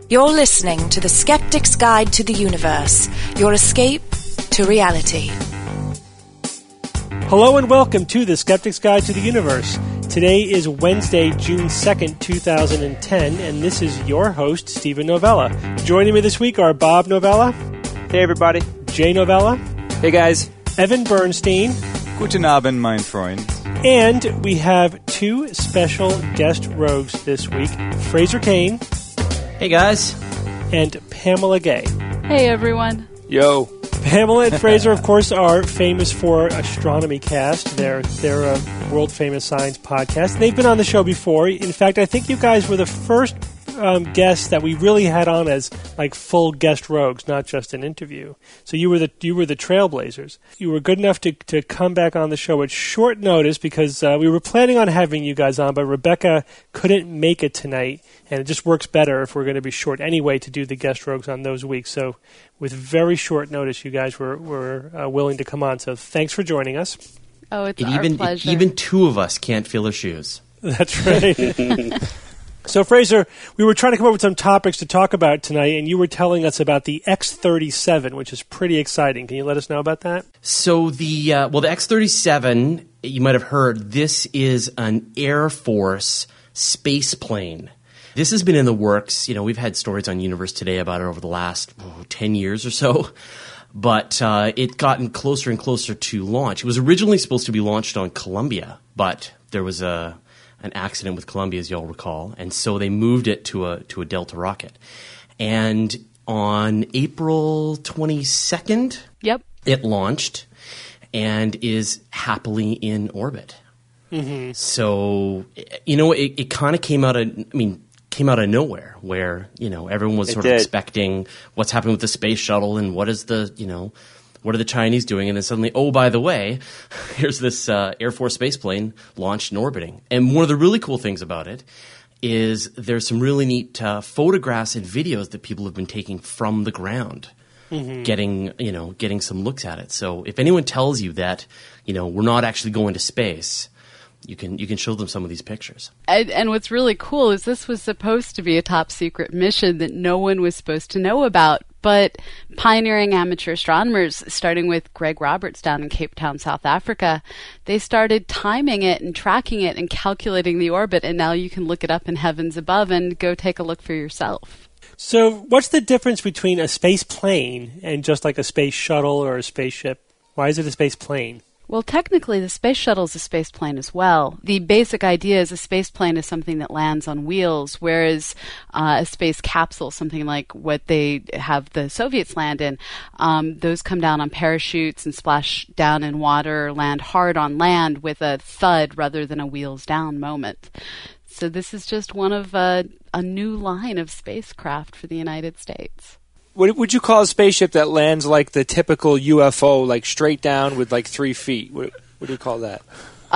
You're listening to The Skeptic's Guide to the Universe, your escape to reality. Hello and welcome to The Skeptic's Guide to the Universe. Today is Wednesday, June 2nd, 2010, and this is your host, Stephen Novella. Joining me this week are Bob Novella. Hey, everybody. Jay Novella. Hey, guys. Evan Bernstein. Guten Abend, mein Freund. And we have two special guest rogues this week, Fraser Kane. Hey, guys. And Pamela Gay. Hey, everyone. Yo. Pamela and Fraser, of course, are famous for Astronomy Cast. They're a world-famous science podcast. They've been on the show before. In fact, I think you guys were the first guests that we really had on as like full guest rogues, not just an interview. So you were the trailblazers. You were good enough to come back on the show at short notice because we were planning on having you guys on, but Rebecca couldn't make it tonight, and it just works better if we're going to be short anyway to do the guest rogues on those weeks. So with very short notice, you guys were willing to come on. So thanks for joining us. Oh, it's our pleasure. Even two of us can't feel our shoes. That's right. So, Fraser, we were trying to come up with some topics to talk about tonight, and you were telling us about the X-37, which is pretty exciting. Can you let us know about that? So, the X-37, you might have heard, this is an Air Force space plane. This has been in the works. You know, we've had stories on Universe Today about it over the last 10 years or so. But it gotten closer and closer to launch. It was originally supposed to be launched on Columbia, but there was an accident with Columbia, as you'll recall, and so they moved it to a Delta rocket. And on April 22nd, it launched and is happily in orbit. Mm-hmm. So, you know, it kind of came out of nowhere, where, you know, everyone was sort of expecting what's happening with the space shuttle and what are the Chinese doing? And then suddenly, oh, by the way, here's this Air Force space plane launched and orbiting. And one of the really cool things about it is there's some really neat photographs and videos that people have been taking from the ground, getting some looks at it. So if anyone tells you that, you know, we're not actually going to space, you can show them some of these pictures. And what's really cool is this was supposed to be a top secret mission that no one was supposed to know about. But pioneering amateur astronomers, starting with Greg Roberts down in Cape Town, South Africa, they started timing it and tracking it and calculating the orbit. And now you can look it up in heavens above and go take a look for yourself. So what's the difference between a space plane and just like a space shuttle or a spaceship? Why is it a space plane? Well, technically, the space shuttle is a space plane as well. The basic idea is a space plane is something that lands on wheels, whereas a space capsule, something like what they have the Soviets land in, those come down on parachutes and splash down in water, land hard on land with a thud rather than a wheels down moment. So this is just one of a new line of spacecraft for the United States. What would you call a spaceship that lands like the typical UFO, like straight down with like 3 feet? What do you call that?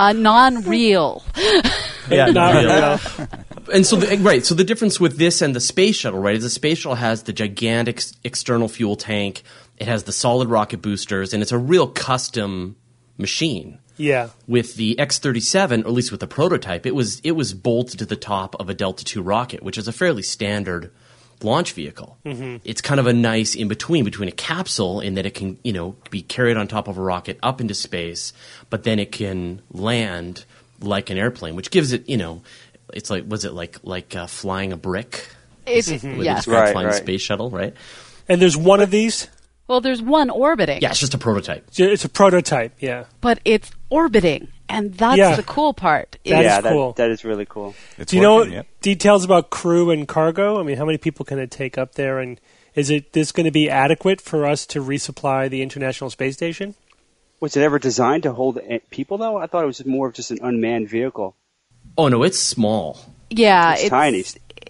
Non-real. Yeah, not real. And so, so the difference with this and the space shuttle, right, is the space shuttle has the gigantic external fuel tank. It has the solid rocket boosters, and it's a real custom machine. Yeah. With the X-37, or at least with the prototype, it was bolted to the top of a Delta II rocket, which is a fairly standard launch vehicle. Mm-hmm. It's kind of a nice in-between a capsule in that it can, you know, be carried on top of a rocket up into space, but then it can land like an airplane, which gives it, you know, it's like, was it like flying a brick? Yes. Flying a space shuttle, right? And there's one of these? Well, there's one orbiting. Yeah, it's just a prototype. It's a prototype, yeah. But it's orbiting, and that's the cool part. That is cool. That is really cool. Do you know details about crew and cargo? I mean, how many people can it take up there, and is this going to be adequate for us to resupply the International Space Station? Was it ever designed to hold people, though? I thought it was more of just an unmanned vehicle. Oh, no, it's small. Yeah, it's tiny.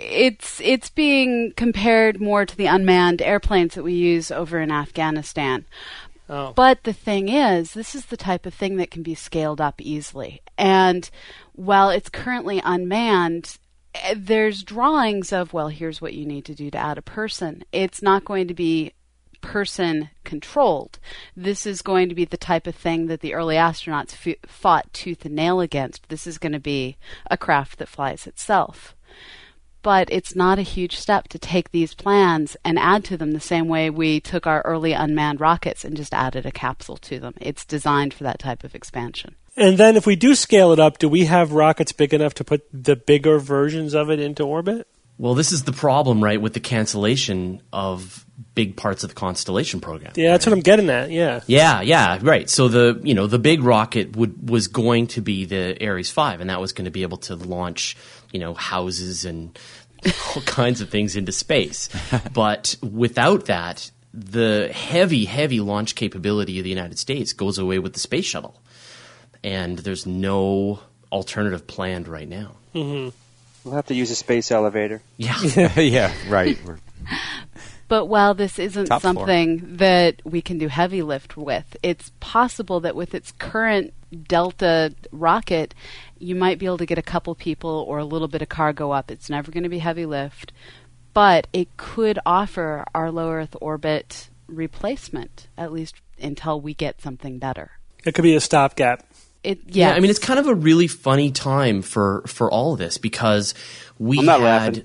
It's being compared more to the unmanned airplanes that we use over in Afghanistan. Oh. But the thing is, this is the type of thing that can be scaled up easily. And while it's currently unmanned, there's drawings of, well, here's what you need to do to add a person. It's not going to be person controlled. This is going to be the type of thing that the early astronauts fought tooth and nail against. This is going to be a craft that flies itself. but it's not a huge step to take these plans and add to them the same way we took our early unmanned rockets and just added a capsule to them. It's designed for that type of expansion. And then if we do scale it up, do we have rockets big enough to put the bigger versions of it into orbit? Well, this is the problem, right, with the cancellation of big parts of the Constellation program. Yeah, that's what I'm getting at, yeah. Yeah, right. So the big rocket was going to be the Ares 5, and that was going to be able to launch, houses and all kinds of things into space. But without that, the heavy launch capability of the United States goes away with the space shuttle. And there's no alternative planned right now. Mm-hmm. We'll have to use a space elevator. Yeah. Yeah, right. But while this isn't Top something floor. that we can do heavy lift with, it's possible that with its current Delta rocket, you might be able to get a couple people or a little bit of cargo up. It's never going to be heavy lift, but it could offer our low Earth orbit replacement, at least until we get something better. It could be a stopgap. Yeah, I mean, it's kind of a really funny time for all of this because we I'm not had... laughing.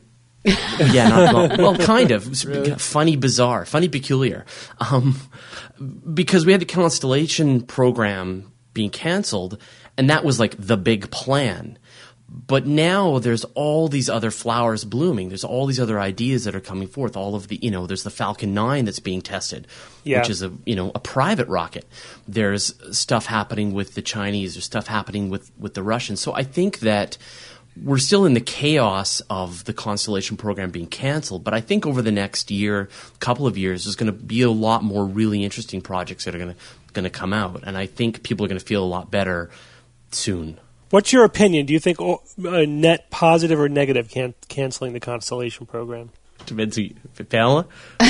Well, kind of. Really? Funny, bizarre, funny, peculiar. Because we had the Constellation program being canceled, and that was like the big plan. But now there's all these other flowers blooming. There's all these other ideas that are coming forth. All of the, there's the Falcon 9 that's being tested, which is a private rocket. There's stuff happening with the Chinese. There's stuff happening with the Russians. So I think that we're still in the chaos of the Constellation program being canceled. But I think over the next couple of years, there's going to be a lot more really interesting projects that are going to come out. And I think people are going to feel a lot better soon. What's your opinion? Do you think net positive or negative canceling the Constellation program? Pamela?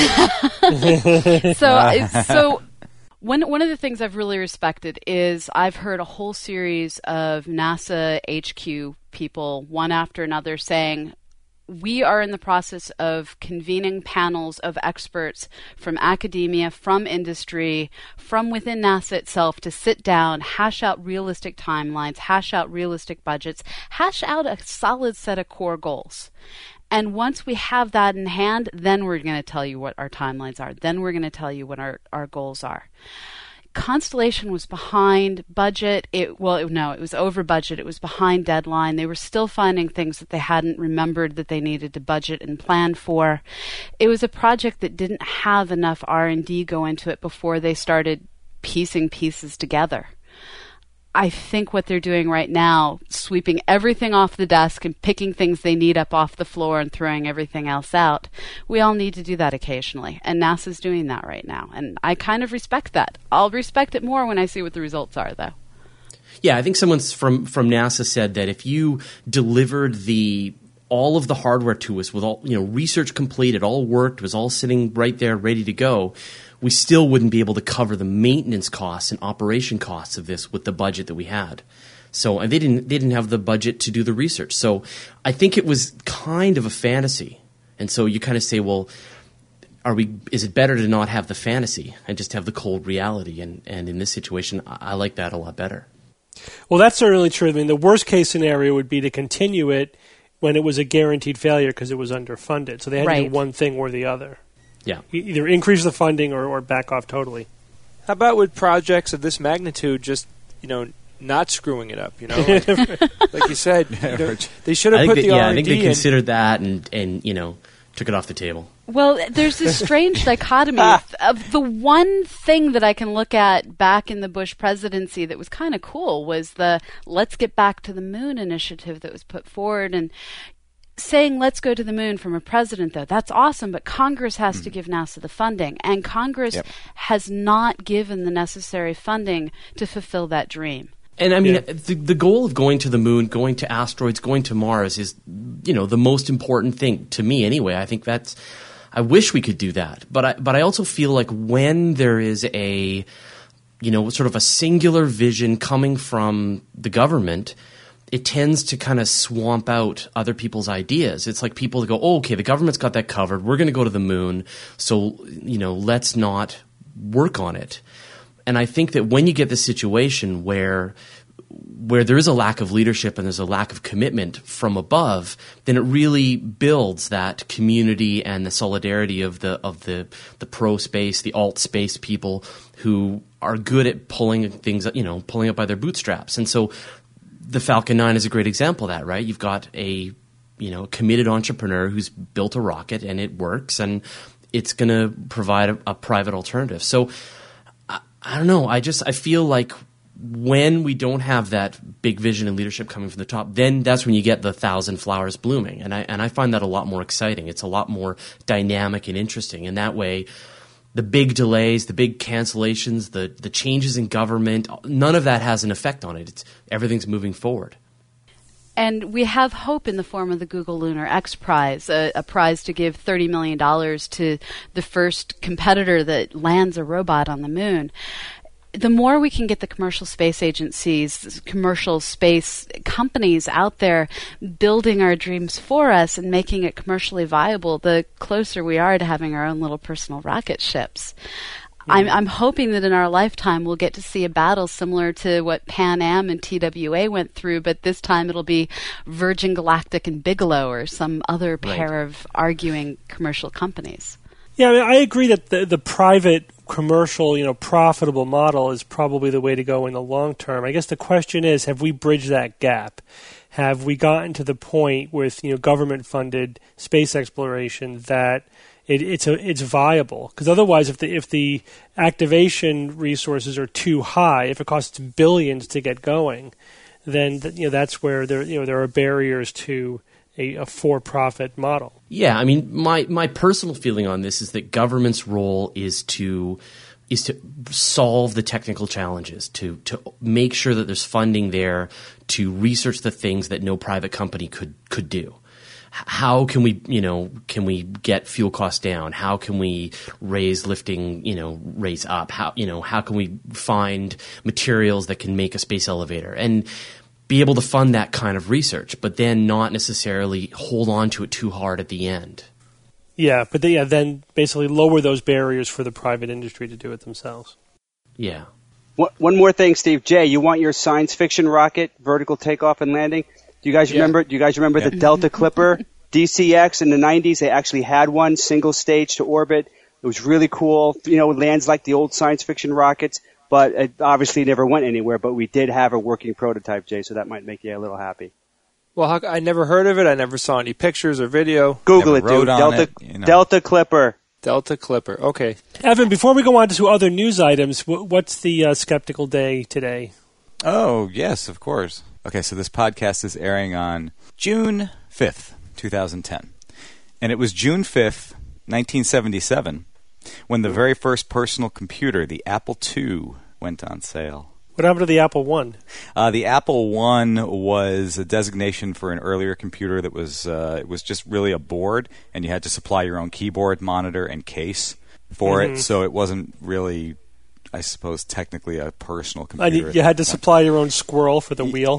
So one of the things I've really respected is I've heard a whole series of NASA HQ people, one after another, saying, we are in the process of convening panels of experts from academia, from industry, from within NASA itself to sit down, hash out realistic timelines, hash out realistic budgets, hash out a solid set of core goals. And once we have that in hand, then we're going to tell you what our timelines are. Then we're going to tell you what our goals are. Constellation was behind budget. It was over budget. It was behind deadline. They were still finding things that they hadn't remembered that they needed to budget and plan for. It was a project that didn't have enough R&D go into it before they started piecing pieces together. I think what they're doing right now, sweeping everything off the desk and picking things they need up off the floor and throwing everything else out, we all need to do that occasionally. And NASA's doing that right now. And I kind of respect that. I'll respect it more when I see what the results are, though. Yeah, I think someone from NASA said that if you delivered all of the hardware to us with all research completed, all worked, was all sitting right there ready to go, we still wouldn't be able to cover the maintenance costs and operation costs of this with the budget that we had. So and they didn't have the budget to do the research. So I think it was kind of a fantasy. And so you kind of say, well, is it better to not have the fantasy and just have the cold reality? And in this situation, I like that a lot better. Well, that's certainly true. I mean, the worst case scenario would be to continue it when it was a guaranteed failure because it was underfunded. So they had to do one thing or the other. Yeah. Either increase the funding or back off totally. How about with projects of this magnitude, just, not screwing it up, Like you said, they should have put the R&D in. I think they considered that and took it off the table. Well, there's this strange dichotomy of the one thing that I can look at back in the Bush presidency that was kind of cool was the Let's Get Back to the Moon initiative that was put forward. And saying let's go to the moon from a president, though, that's awesome, but Congress has to give NASA the funding. And Congress has not given the necessary funding to fulfill that dream. And I mean, the goal of going to the moon, going to asteroids, going to Mars is, the most important thing to me anyway. I think I wish we could do that. But I also feel like when there is a, sort of a singular vision coming from the government, it tends to kind of swamp out other people's ideas. It's like people go, oh, okay, the government's got that covered. We're going to go to the moon. So, let's not work on it. And I think that when you get the situation where where there is a lack of leadership and there's a lack of commitment from above, then it really builds that community and the solidarity of the pro space, the alt space people who are good at pulling things, pulling up by their bootstraps. And so the Falcon 9 is a great example of that, right? You've got a committed entrepreneur who's built a rocket and it works, and it's going to provide a private alternative. So I don't know. I feel like when we don't have that big vision and leadership coming from the top, then that's when you get the 1,000 flowers blooming. And I find that a lot more exciting. It's a lot more dynamic and interesting. And that way, the big delays, the big cancellations, the changes in government, none of that has an effect on it. Everything's moving forward. And we have hope in the form of the Google Lunar X Prize, a prize to give $30 million to the first competitor that lands a robot on the moon. The more we can get the commercial space agencies, commercial space companies out there building our dreams for us and making it commercially viable, the closer we are to having our own little personal rocket ships. I'm hoping that in our lifetime we'll get to see a battle similar to what Pan Am and TWA went through, but this time it'll be Virgin Galactic and Bigelow or some other pair of arguing commercial companies. Yeah, I agree that the private commercial, profitable model is probably the way to go in the long term. I guess the question is, have we bridged that gap? Have we gotten to the point with government-funded space exploration that it's viable? Because otherwise, if the activation resources are too high, if it costs billions to get going, then that's where there are barriers to a for-profit model. Yeah, I mean, my personal feeling on this is that government's role is to solve the technical challenges, to make sure that there's funding there to research the things that no private company could do. How can we get fuel costs down? How can we raise lifting, rates up? How can we find materials that can make a space elevator? And be able to fund that kind of research, but then not necessarily hold on to it too hard at the end. Yeah, but then basically lower those barriers for the private industry to do it themselves. Yeah. One more thing, Steve. Jay, you want your science fiction rocket, vertical takeoff and landing? Do you guys remember the Delta Clipper DCX in the 90s? They actually had one, single stage to orbit. It was really cool. It lands like the old science fiction rockets. But it obviously never went anywhere, but we did have a working prototype, Jay, so that might make you a little happy. Well, I never heard of it. I never saw any pictures or video. Google it, dude. Delta Clipper. Delta Clipper. Okay. Evan, before we go on to other news items, what's the Skeptical Day today? Oh, yes, of course. Okay, so this podcast is airing on June 5th, 2010. And it was June 5th, 1977, when the very first personal computer, the Apple II, went on sale. What happened to the Apple I? The Apple I was a designation for an earlier computer that was it was just really a board, and you had to supply your own keyboard, monitor, and case for it. So it wasn't really, I suppose, technically a personal computer. And you had to supply your own squirrel for the wheel.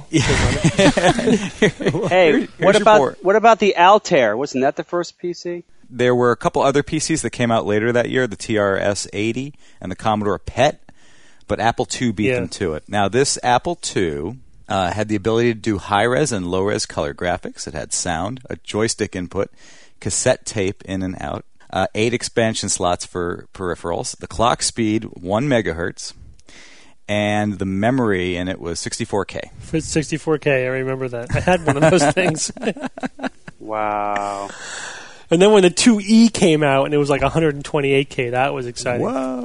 Hey, what about the Altair? Wasn't that the first PC? There were a couple other PCs that came out later that year, the TRS-80 and the Commodore PET, but Apple II beat them to it. Now, this Apple II had the ability to do high-res and low-res color graphics. It had sound, a joystick input, cassette tape in and out, 8 expansion slots for peripherals, the clock speed, 1 megahertz, and the memory in it was 64K. For 64K, I remember that. I had one of those things. Wow. And then when the 2E came out and it was like 128K, that was exciting. Whoa.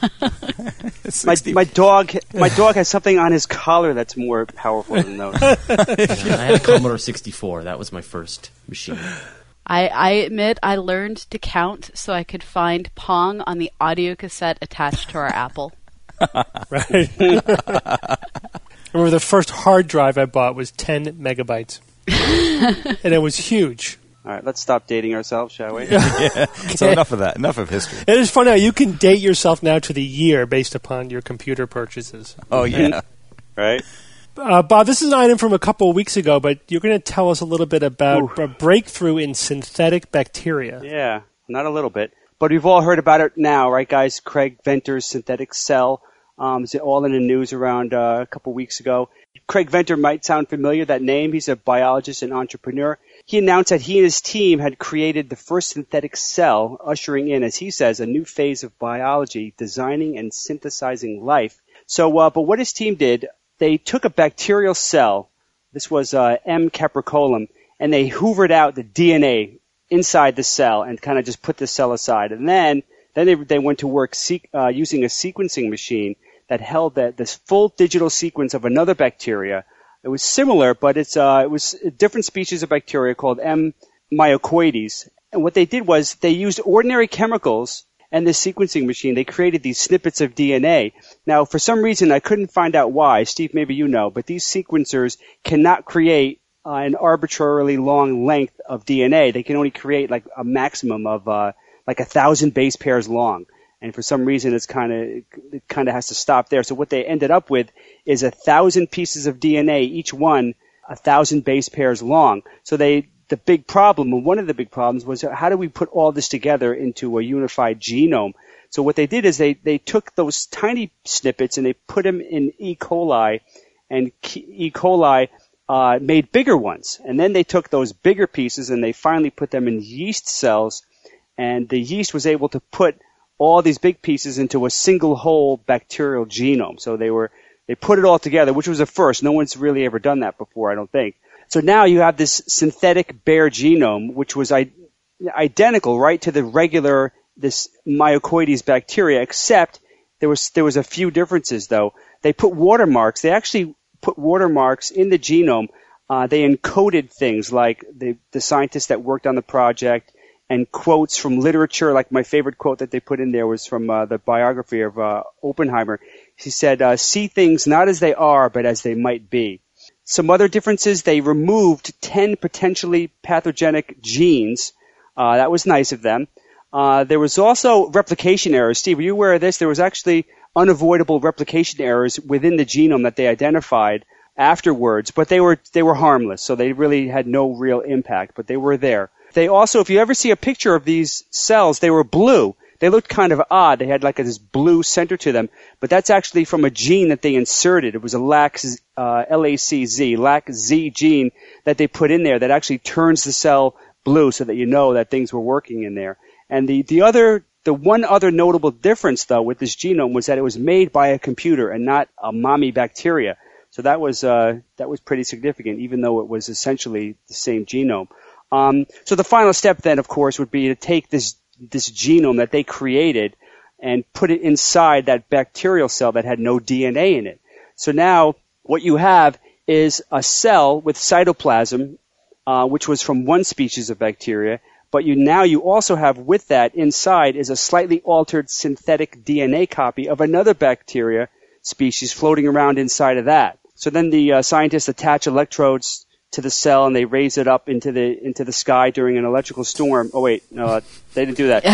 my dog has something on his collar that's more powerful than those. I had a Commodore 64. That was my first machine. I admit I learned to count so I could find Pong on the audio cassette attached to our Apple. Right. I remember the first hard drive I bought was 10 megabytes. And it was huge. All right, let's stop dating ourselves, shall we? Yeah. So enough of that. Enough of history. It is funny how you can date yourself now to the year based upon your computer purchases. Oh, yeah. Right? Bob, this is an item from a couple of weeks ago, but you're going to tell us a little bit about a breakthrough in synthetic bacteria. Yeah, not a little bit. But we've all heard about it now, right, guys? Craig Venter's synthetic cell. It's all in the news around a couple of weeks ago. Craig Venter might sound familiar, that name. He's a biologist and entrepreneur. He announced that he and his team had created the first synthetic cell, ushering in, as he says, a new phase of biology, designing and synthesizing life. So, but what his team did, they took a bacterial cell, this was M. capricolum, and they hoovered out the DNA inside the cell and kind of just put the cell aside. And then they went to work using a sequencing machine that held this full digital sequence of another bacteria. It was similar, but it was a different species of bacteria called M. mycoides. And what they did was they used ordinary chemicals and the sequencing machine. They created these snippets of DNA. Now, for some reason, I couldn't find out why. Steve, maybe you know, but these sequencers cannot create an arbitrarily long length of DNA. They can only create like a maximum of like 1,000 base pairs long. And for some reason, it kind of has to stop there. So what they ended up with is 1,000 pieces of DNA, each one 1,000 base pairs long. So one of the big problems was, how do we put all this together into a unified genome? So what they did is they took those tiny snippets and they put them in E. coli, and E. coli made bigger ones. And then they took those bigger pieces and they finally put them in yeast cells, and the yeast was able to put all these big pieces into a single whole bacterial genome. So they put it all together, which was a first. No one's really ever done that before, I don't think. So now you have this synthetic bare genome, which was identical, right, to the regular, this mycoides bacteria, except there was a few differences, though. They put watermarks. They actually put watermarks in the genome. They encoded things like the scientists that worked on the project, and quotes from literature. Like my favorite quote that they put in there was from the biography of Oppenheimer. He said, see things not as they are, but as they might be. Some other differences, they removed 10 potentially pathogenic genes. That was nice of them. There was also replication errors. Steve, were you aware of this? There was actually unavoidable replication errors within the genome that they identified afterwards, but they were harmless, so they really had no real impact, but they were there. They also, if you ever see a picture of these cells, they were blue. They looked kind of odd. They had like this blue center to them, but that's actually from a gene that they inserted. It was a LAC-Z gene that they put in there that actually turns the cell blue so that you know that things were working in there. And the one other notable difference, though, with this genome was that it was made by a computer and not a mommy bacteria. So that was pretty significant, even though it was essentially the same genome. So the final step then, of course, would be to take this genome that they created and put it inside that bacterial cell that had no DNA in it. So now what you have is a cell with cytoplasm, which was from one species of bacteria, but you also have with that inside is a slightly altered synthetic DNA copy of another bacteria species floating around inside of that. So then the scientists attach electrodes to the cell and they raise it up into the sky during an electrical storm. Oh wait, no, they didn't do that.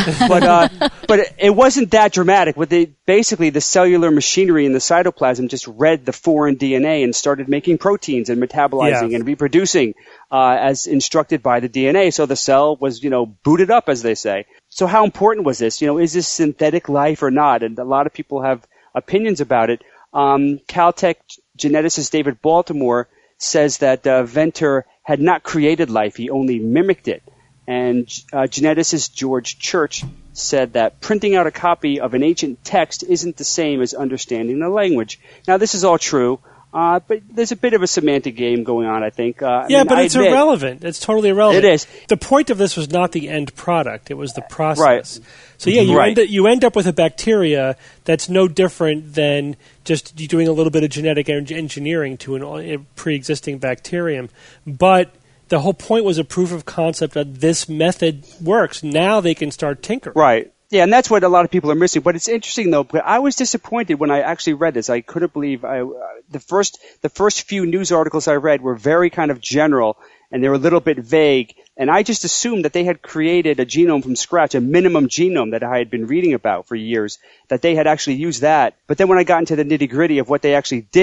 But it wasn't that dramatic. Basically the cellular machinery in the cytoplasm just read the foreign DNA and started making proteins and metabolizing and reproducing as instructed by the DNA. So the cell was, booted up, as they say. So how important was this? Is this synthetic life or not? And a lot of people have opinions about it. Caltech geneticist David Baltimore says that Venter had not created life, he only mimicked it. And geneticist George Church said that printing out a copy of an ancient text isn't the same as understanding the language. Now, this is all true, but there's a bit of a semantic game going on, I think. But it's irrelevant. It's totally irrelevant. It is. The point of this was not the end product. It was the process. Right. So, you end up with a bacteria that's no different than just doing a little bit of genetic engineering to a pre-existing bacterium. But the whole point was a proof of concept that this method works. Now they can start tinkering. Right. Yeah, and that's what a lot of people are missing. But it's interesting, though. I was disappointed when I actually read this. I couldn't believe the first few news articles I read were very kind of general, and they were a little bit vague. And I just assumed that they had created a genome from scratch, a minimum genome that I had been reading about for years, that they had actually used that. But then when I got into the nitty-gritty of what they actually did,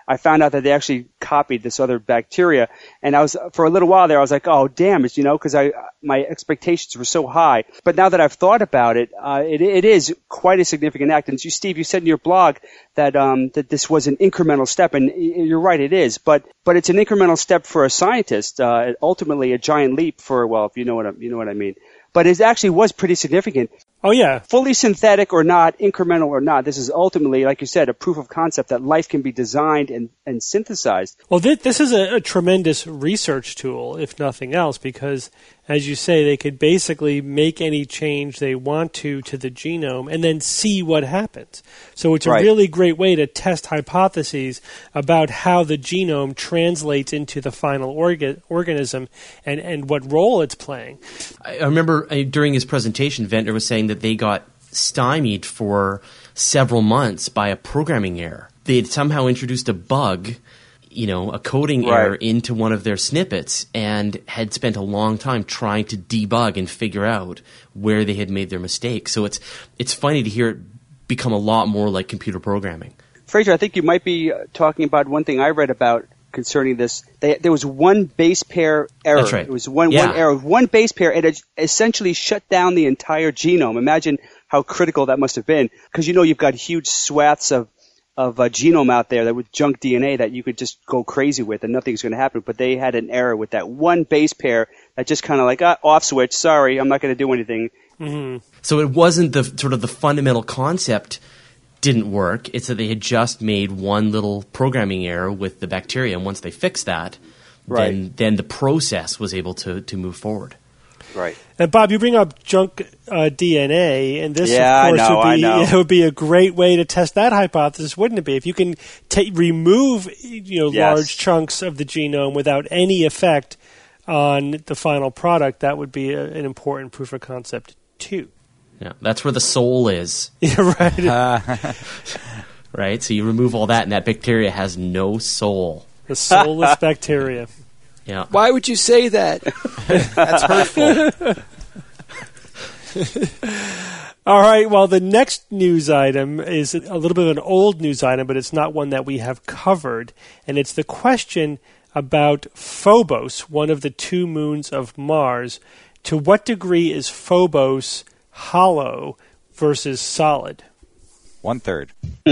I found out that they actually copied this other bacteria. And for a little while there, I was like, oh, damn it, because my expectations were so high. But now that I've thought about it, it is quite a significant act. And Steve, you said in your blog that this was an incremental step, and you're right, it is. But it's an incremental step for a scientist, ultimately a giant leap for, well, if you know what I mean. But it actually was pretty significant. Oh, yeah. Fully synthetic or not, incremental or not, this is ultimately, like you said, a proof of concept that life can be designed and synthesized. Well, this is a tremendous research tool, if nothing else, because, as you say, they could basically make any change they want to the genome and then see what happens. So it's a really great way to test hypotheses about how the genome translates into the final organism and what role it's playing. I remember during his presentation, Ventnor was saying that they got stymied for several months by a programming error. They had somehow introduced a bug, a coding error into one of their snippets, and had spent a long time trying to debug and figure out where they had made their mistake. So it's funny to hear it become a lot more like computer programming. Fraser, I think you might be talking about one thing I read about concerning this. There was one base pair error. That's right. It was one error. One base pair, and it essentially shut down the entire genome. Imagine how critical that must have been, because you've got huge swaths of genome out there that with junk DNA that you could just go crazy with and nothing's going to happen. But they had an error with that one base pair that just kind of like, off switch, sorry, I'm not going to do anything. Mm-hmm. So it wasn't the fundamental concept didn't work. It's that they had just made one little programming error with the bacteria, and once they fixed that, then the process was able to move forward. Right. And Bob, you bring up junk DNA, and this, of course, would be a great way to test that hypothesis, wouldn't it be? If you can remove large chunks of the genome without any effect on the final product, that would be an important proof of concept too. Yeah, that's where the soul is. Yeah, right. Right? So you remove all that, and that bacteria has no soul. The soulless bacteria. Yeah. Why would you say that? That's hurtful. All right, well, the next news item is a little bit of an old news item, but it's not one that we have covered. And it's the question about Phobos, one of the two moons of Mars. To what degree is Phobos hollow versus solid? 1/3.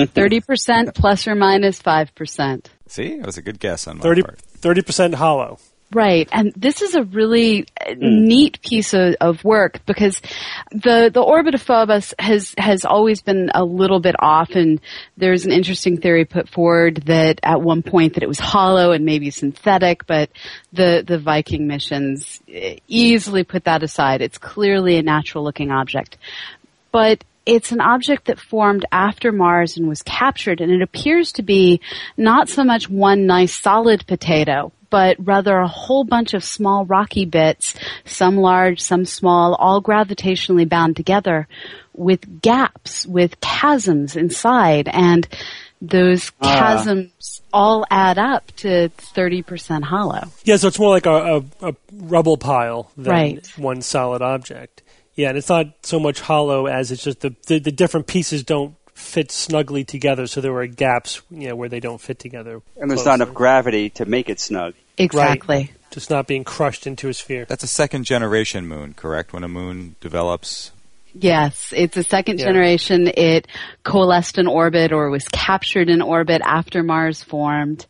30% plus or minus 5%. See, that was a good guess on my part. 30% hollow. Right, and this is a really neat piece of work because the orbit of Phobos has always been a little bit off, and there's an interesting theory put forward that at one point that it was hollow and maybe synthetic, but the Viking missions easily put that aside. It's clearly a natural-looking object. But it's an object that formed after Mars and was captured, and it appears to be not so much one nice solid potato, but rather a whole bunch of small rocky bits, some large, some small, all gravitationally bound together with gaps, with chasms inside, and those chasms all add up to 30% hollow. Yeah, so it's more like a rubble pile than right. one solid object. Yeah, and it's not so much hollow as it's just the different pieces don't fit snugly together, so there are gaps, where they don't fit together. And there's not enough gravity to make it snug. Exactly. Right. Just not being crushed into a sphere. That's a second-generation moon, correct? When a moon develops? Yes, it's a second generation. It coalesced in orbit or was captured in orbit after Mars formed.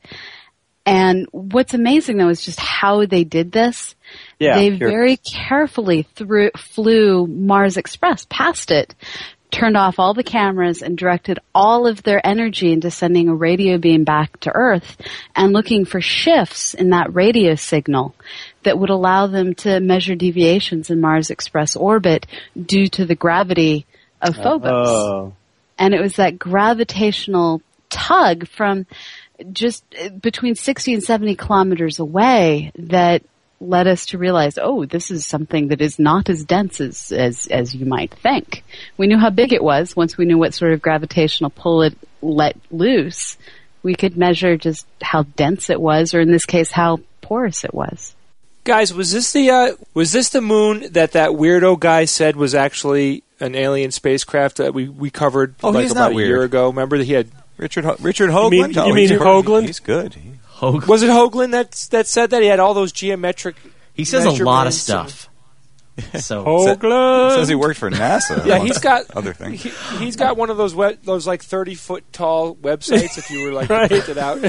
And what's amazing, though, is just how they did this. Yeah, they very carefully flew Mars Express past it, turned off all the cameras, and directed all of their energy into sending a radio beam back to Earth and looking for shifts in that radio signal that would allow them to measure deviations in Mars Express orbit due to the gravity of Phobos. Oh. And it was that gravitational tug from just between 60 and 70 kilometers away that led us to realize, this is something that is not as dense as you might think. We knew how big it was. Once we knew what sort of gravitational pull it let loose, we could measure just how dense it was, or in this case, how porous it was. Guys, was this the moon that weirdo guy said was actually an alien spacecraft that we covered he's about not a weird. year ago? Remember that he had Richard Hoagland? You mean Hoagland? He's good. Was it Hoagland that said that? He had all those geometric He says a lot of stuff. So Hoagland says he worked for NASA. Yeah, he's got other things. He's got one of those like 30-foot tall websites. If you were like to print it out.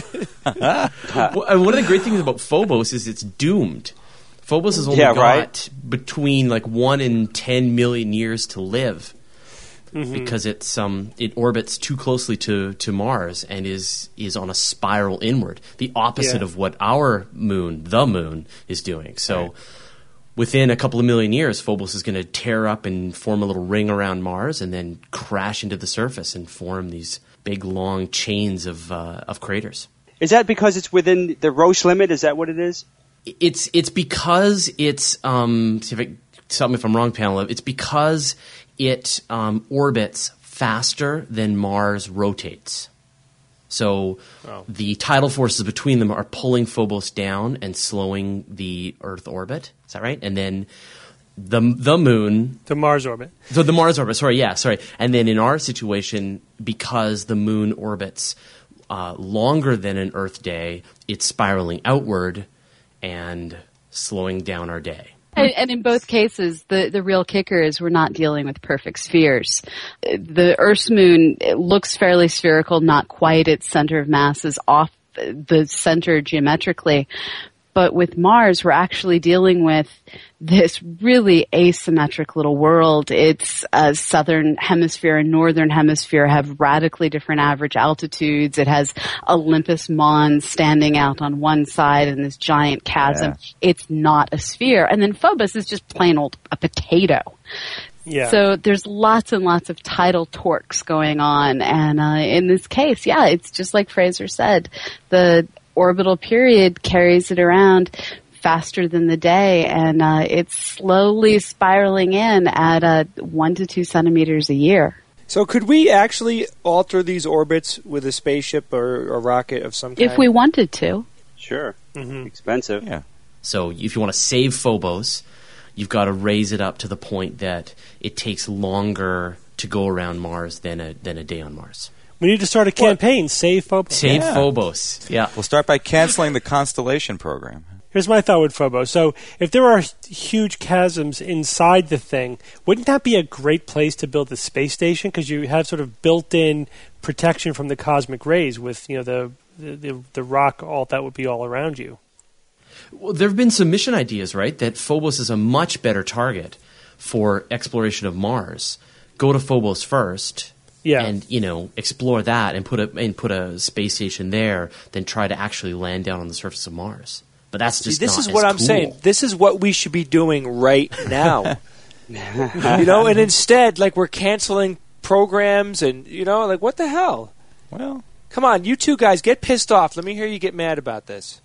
One of the great things about Phobos is it's doomed. Phobos has only got between like 1 and 10 million years to live because it orbits too closely to Mars and is on a spiral inward, the opposite of what our moon, the moon, is doing. So. Within a couple of million years, Phobos is going to tear up and form a little ring around Mars and then crash into the surface and form these big, long chains of craters. Is that because it's within the Roche limit? Is that what it is? It's because it's tell me if I'm wrong, panel. It's because it orbits faster than Mars rotates. So the tidal forces between them are pulling Phobos down and slowing the Earth orbit. Is that right? And then the moon... The Mars orbit. So the Mars orbit, sorry. And then in our situation, because the moon orbits longer than an Earth day, it's spiraling outward and slowing down our day. And in both cases, the real kicker is we're not dealing with perfect spheres. The Earth's moon looks fairly spherical, not quite. Its center of mass is off the center geometrically. But with Mars, we're actually dealing with this really asymmetric little world. Its southern hemisphere and northern hemisphere have radically different average altitudes. It has Olympus Mons standing out on one side and this giant chasm. Yeah. It's not a sphere. And then Phobos is just plain old a potato. Yeah. So there's lots and lots of tidal torques going on. And in this case, it's just like Fraser said. The orbital period carries it around faster than the day, and it's slowly spiraling in at 1 to 2 centimeters a year. So could we actually alter these orbits with a spaceship or a rocket of some kind? If we wanted to. Sure. Expensive. Yeah. So if you want to save Phobos, you've got to raise it up to the point that it takes longer to go around Mars than a day on Mars. We need to start a campaign. Save Phobos. Save Phobos. Yeah. We'll start by canceling the Constellation program. Here's my thought with Phobos. So if there are huge chasms inside the thing, wouldn't that be a great place to build the space station? Because you have sort of built-in protection from the cosmic rays with the rock that would be all around you. Well, there have been some mission ideas, right, that Phobos is a much better target for exploration of Mars. Go to Phobos first. Yeah. And explore that and put a space station there, then try to actually land down on the surface of Mars. But that's just this not is what I'm cool. saying. This is what we should be doing right now. And instead, we're canceling programs, and what the hell? Well, come on, you two guys, get pissed off. Let me hear you get mad about this.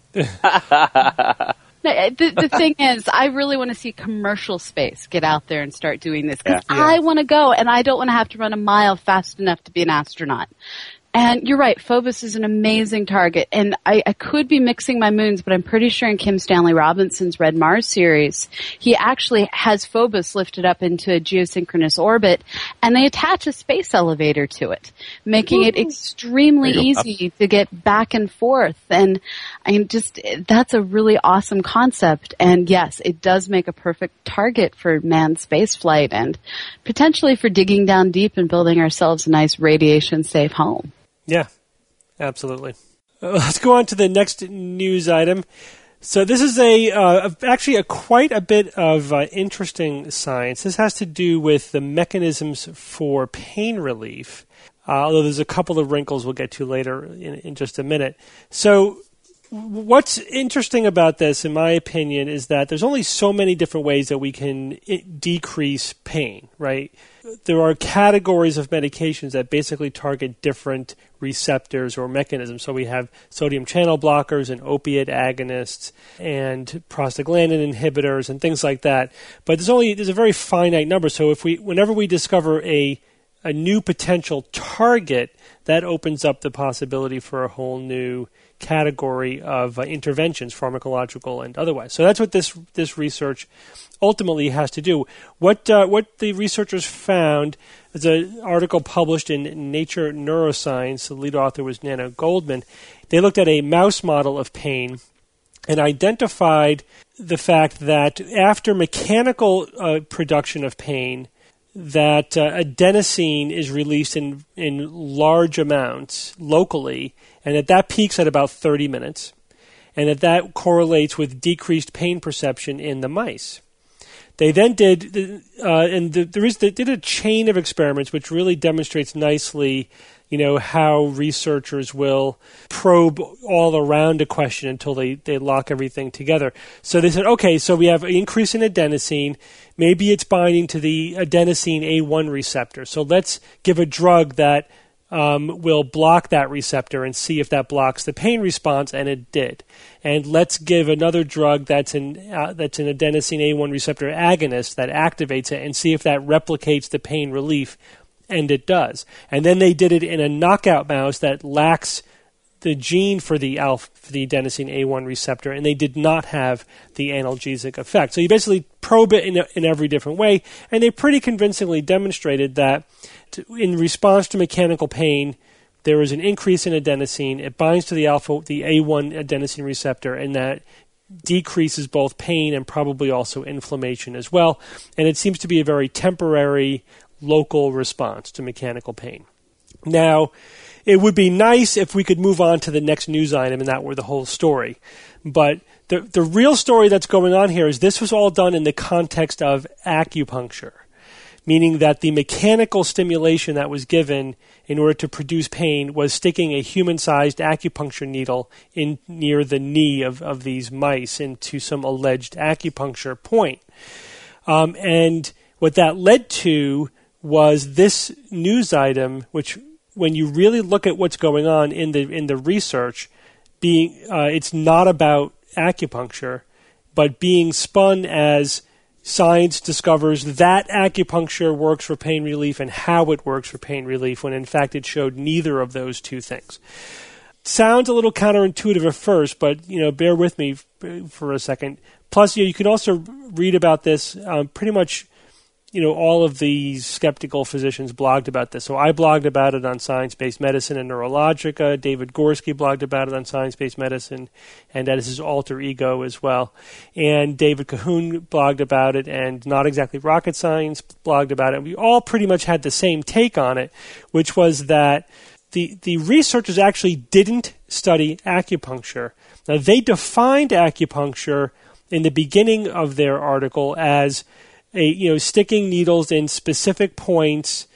The thing is, I really want to see commercial space get out there and start doing this because I want to go and I don't want to have to run a mile fast enough to be an astronaut. And you're right, Phobos is an amazing target. And I could be mixing my moons, but I'm pretty sure in Kim Stanley Robinson's Red Mars series, he actually has Phobos lifted up into a geosynchronous orbit, and they attach a space elevator to it, making it extremely easy to get back and forth. And that's a really awesome concept. And yes, it does make a perfect target for manned spaceflight and potentially for digging down deep and building ourselves a nice radiation-safe home. Yeah, absolutely. Let's go on to the next news item. So this is actually quite a bit of interesting science. This has to do with the mechanisms for pain relief, although there's a couple of wrinkles we'll get to later in just a minute. So what's interesting about this, in my opinion, is that there's only so many different ways that we can decrease pain, right? There are categories of medications that basically target different receptors or mechanisms. So we have sodium channel blockers and opiate agonists and prostaglandin inhibitors and things like that. But there's a very finite number. So whenever we discover a a new potential target, that opens up the possibility for a whole new category of interventions, pharmacological and otherwise. So that's what this research ultimately has to do. What the researchers found is an article published in Nature Neuroscience. The lead author was Nana Goldman. They looked at a mouse model of pain and identified the fact that after mechanical production of pain, that adenosine is released in large amounts locally, and that peaks at about 30 minutes, and that correlates with decreased pain perception in the mice. They then did, they did a chain of experiments which really demonstrates nicely, how researchers will probe all around a question until they lock everything together. So they said, okay, so we have an increase in adenosine. Maybe it's binding to the adenosine A1 receptor. So let's give a drug that will block that receptor and see if that blocks the pain response, and it did. And let's give another drug that's an adenosine A1 receptor agonist that activates it and see if that replicates the pain relief, and it does. And then they did it in a knockout mouse that lacks the gene for the adenosine A1 receptor, and they did not have the analgesic effect. So you basically probe it in every different way, and they pretty convincingly demonstrated that in response to mechanical pain, there is an increase in adenosine. It binds to the A1 adenosine receptor, and that decreases both pain and probably also inflammation as well. And it seems to be a very temporary local response to mechanical pain. Now, it would be nice if we could move on to the next news item and that were the whole story. But the real story that's going on here is this was all done in the context of acupuncture, meaning that the mechanical stimulation that was given in order to produce pain was sticking a human-sized acupuncture needle in near the knee of these mice into some alleged acupuncture point. And what that led to was this news item, which when you really look at what's going on in the research, it's not about acupuncture, but being spun as science discovers that acupuncture works for pain relief and how it works for pain relief, when in fact it showed neither of those two things. Sounds a little counterintuitive at first, but bear with me for a second. Plus, you can also read about this pretty much. All of these skeptical physicians blogged about this. So I blogged about it on Science-Based Medicine and Neurologica. David Gorski blogged about it on Science-Based Medicine, and that is his alter ego as well. And David Cahoon blogged about it, and Not Exactly Rocket Science blogged about it. We all pretty much had the same take on it, which was that the researchers actually didn't study acupuncture. Now, they defined acupuncture in the beginning of their article as sticking needles in specific points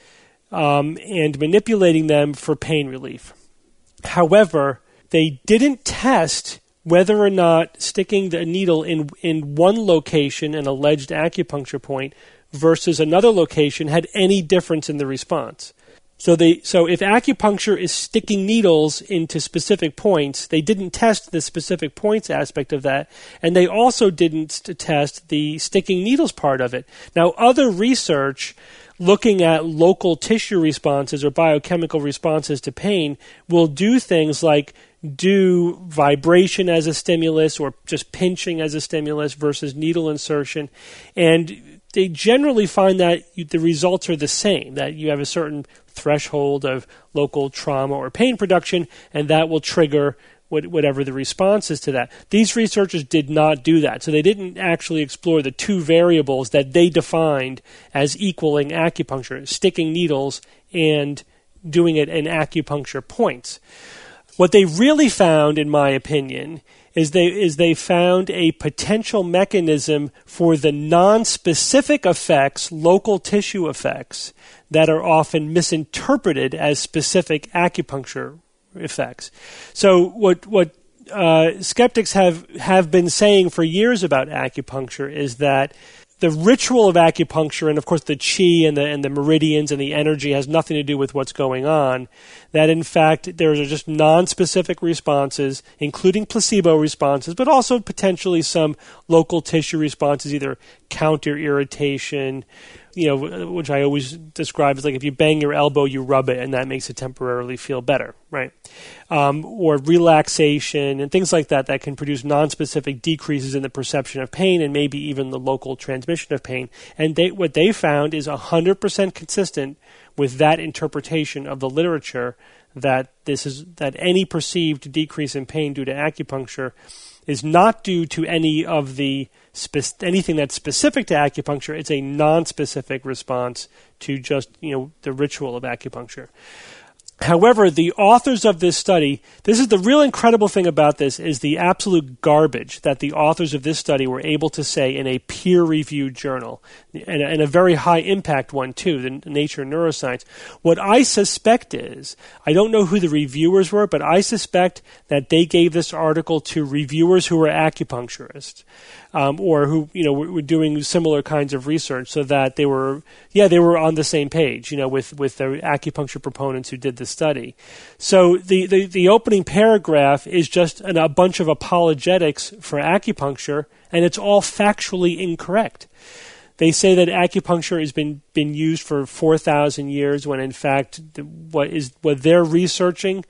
and manipulating them for pain relief. However, they didn't test whether or not sticking the needle in one location, an alleged acupuncture point, versus another location had any difference in the response. So if acupuncture is sticking needles into specific points, they didn't test the specific points aspect of that, and they also didn't test the sticking needles part of it. Now, other research looking at local tissue responses or biochemical responses to pain will do things like do vibration as a stimulus or just pinching as a stimulus versus needle insertion, and they generally find that the results are the same, that you have a certain threshold of local trauma or pain production, and that will trigger whatever the response is to that. These researchers did not do that, so they didn't actually explore the two variables that they defined as equaling acupuncture, sticking needles and doing it in acupuncture points. What they really found, in my opinion, is they found a potential mechanism for the non-specific effects, local tissue effects, that are often misinterpreted as specific acupuncture effects. So what skeptics have been saying for years about acupuncture is that the ritual of acupuncture, and of course the chi and the meridians and the energy has nothing to do with what's going on, that in fact there are just non-specific responses, including placebo responses, but also potentially some local tissue responses, either counter irritation which I always describe as like if you bang your elbow, you rub it, and that makes it temporarily feel better, right? Or relaxation and things like that can produce nonspecific decreases in the perception of pain and maybe even the local transmission of pain. And what they found is 100% consistent with that interpretation of the literature that any perceived decrease in pain due to acupuncture is not due to any of anything that's specific to acupuncture. It's a non-specific response to just the ritual of acupuncture. However, the authors of this study, this is the real incredible thing about this, is the absolute garbage that the authors of this study were able to say in a peer-reviewed journal, and a very high-impact one, too, the Nature Neuroscience. What I suspect is, I don't know who the reviewers were, but I suspect that they gave this article to reviewers who were acupuncturists, or who were doing similar kinds of research, so that they were on the same page, with the acupuncture proponents who did the study. So the opening paragraph is just a bunch of apologetics for acupuncture, and it's all factually incorrect. They say that acupuncture has been used for 4,000 years, when in fact what they're researching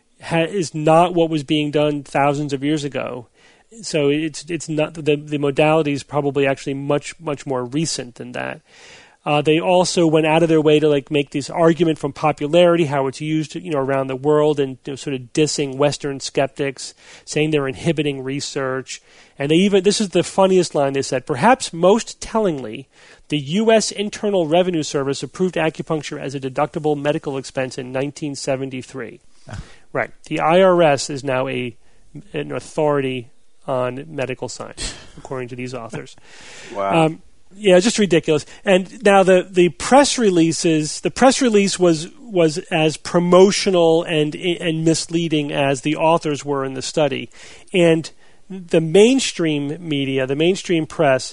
is not what was being done thousands of years ago. So it's not the modality is probably actually much more recent than that. They also went out of their way to make this argument from popularity, how it's used around the world, and sort of dissing Western skeptics, saying they're inhibiting research. And this is the funniest line they said, perhaps most tellingly, the U.S. Internal Revenue Service approved acupuncture as a deductible medical expense in 1973. Right. The IRS is now an authority on medical science, according to these authors. Wow. Yeah, just ridiculous. And now the press releases, the press release was as promotional and misleading as the authors were in the study. And the mainstream media, the mainstream press,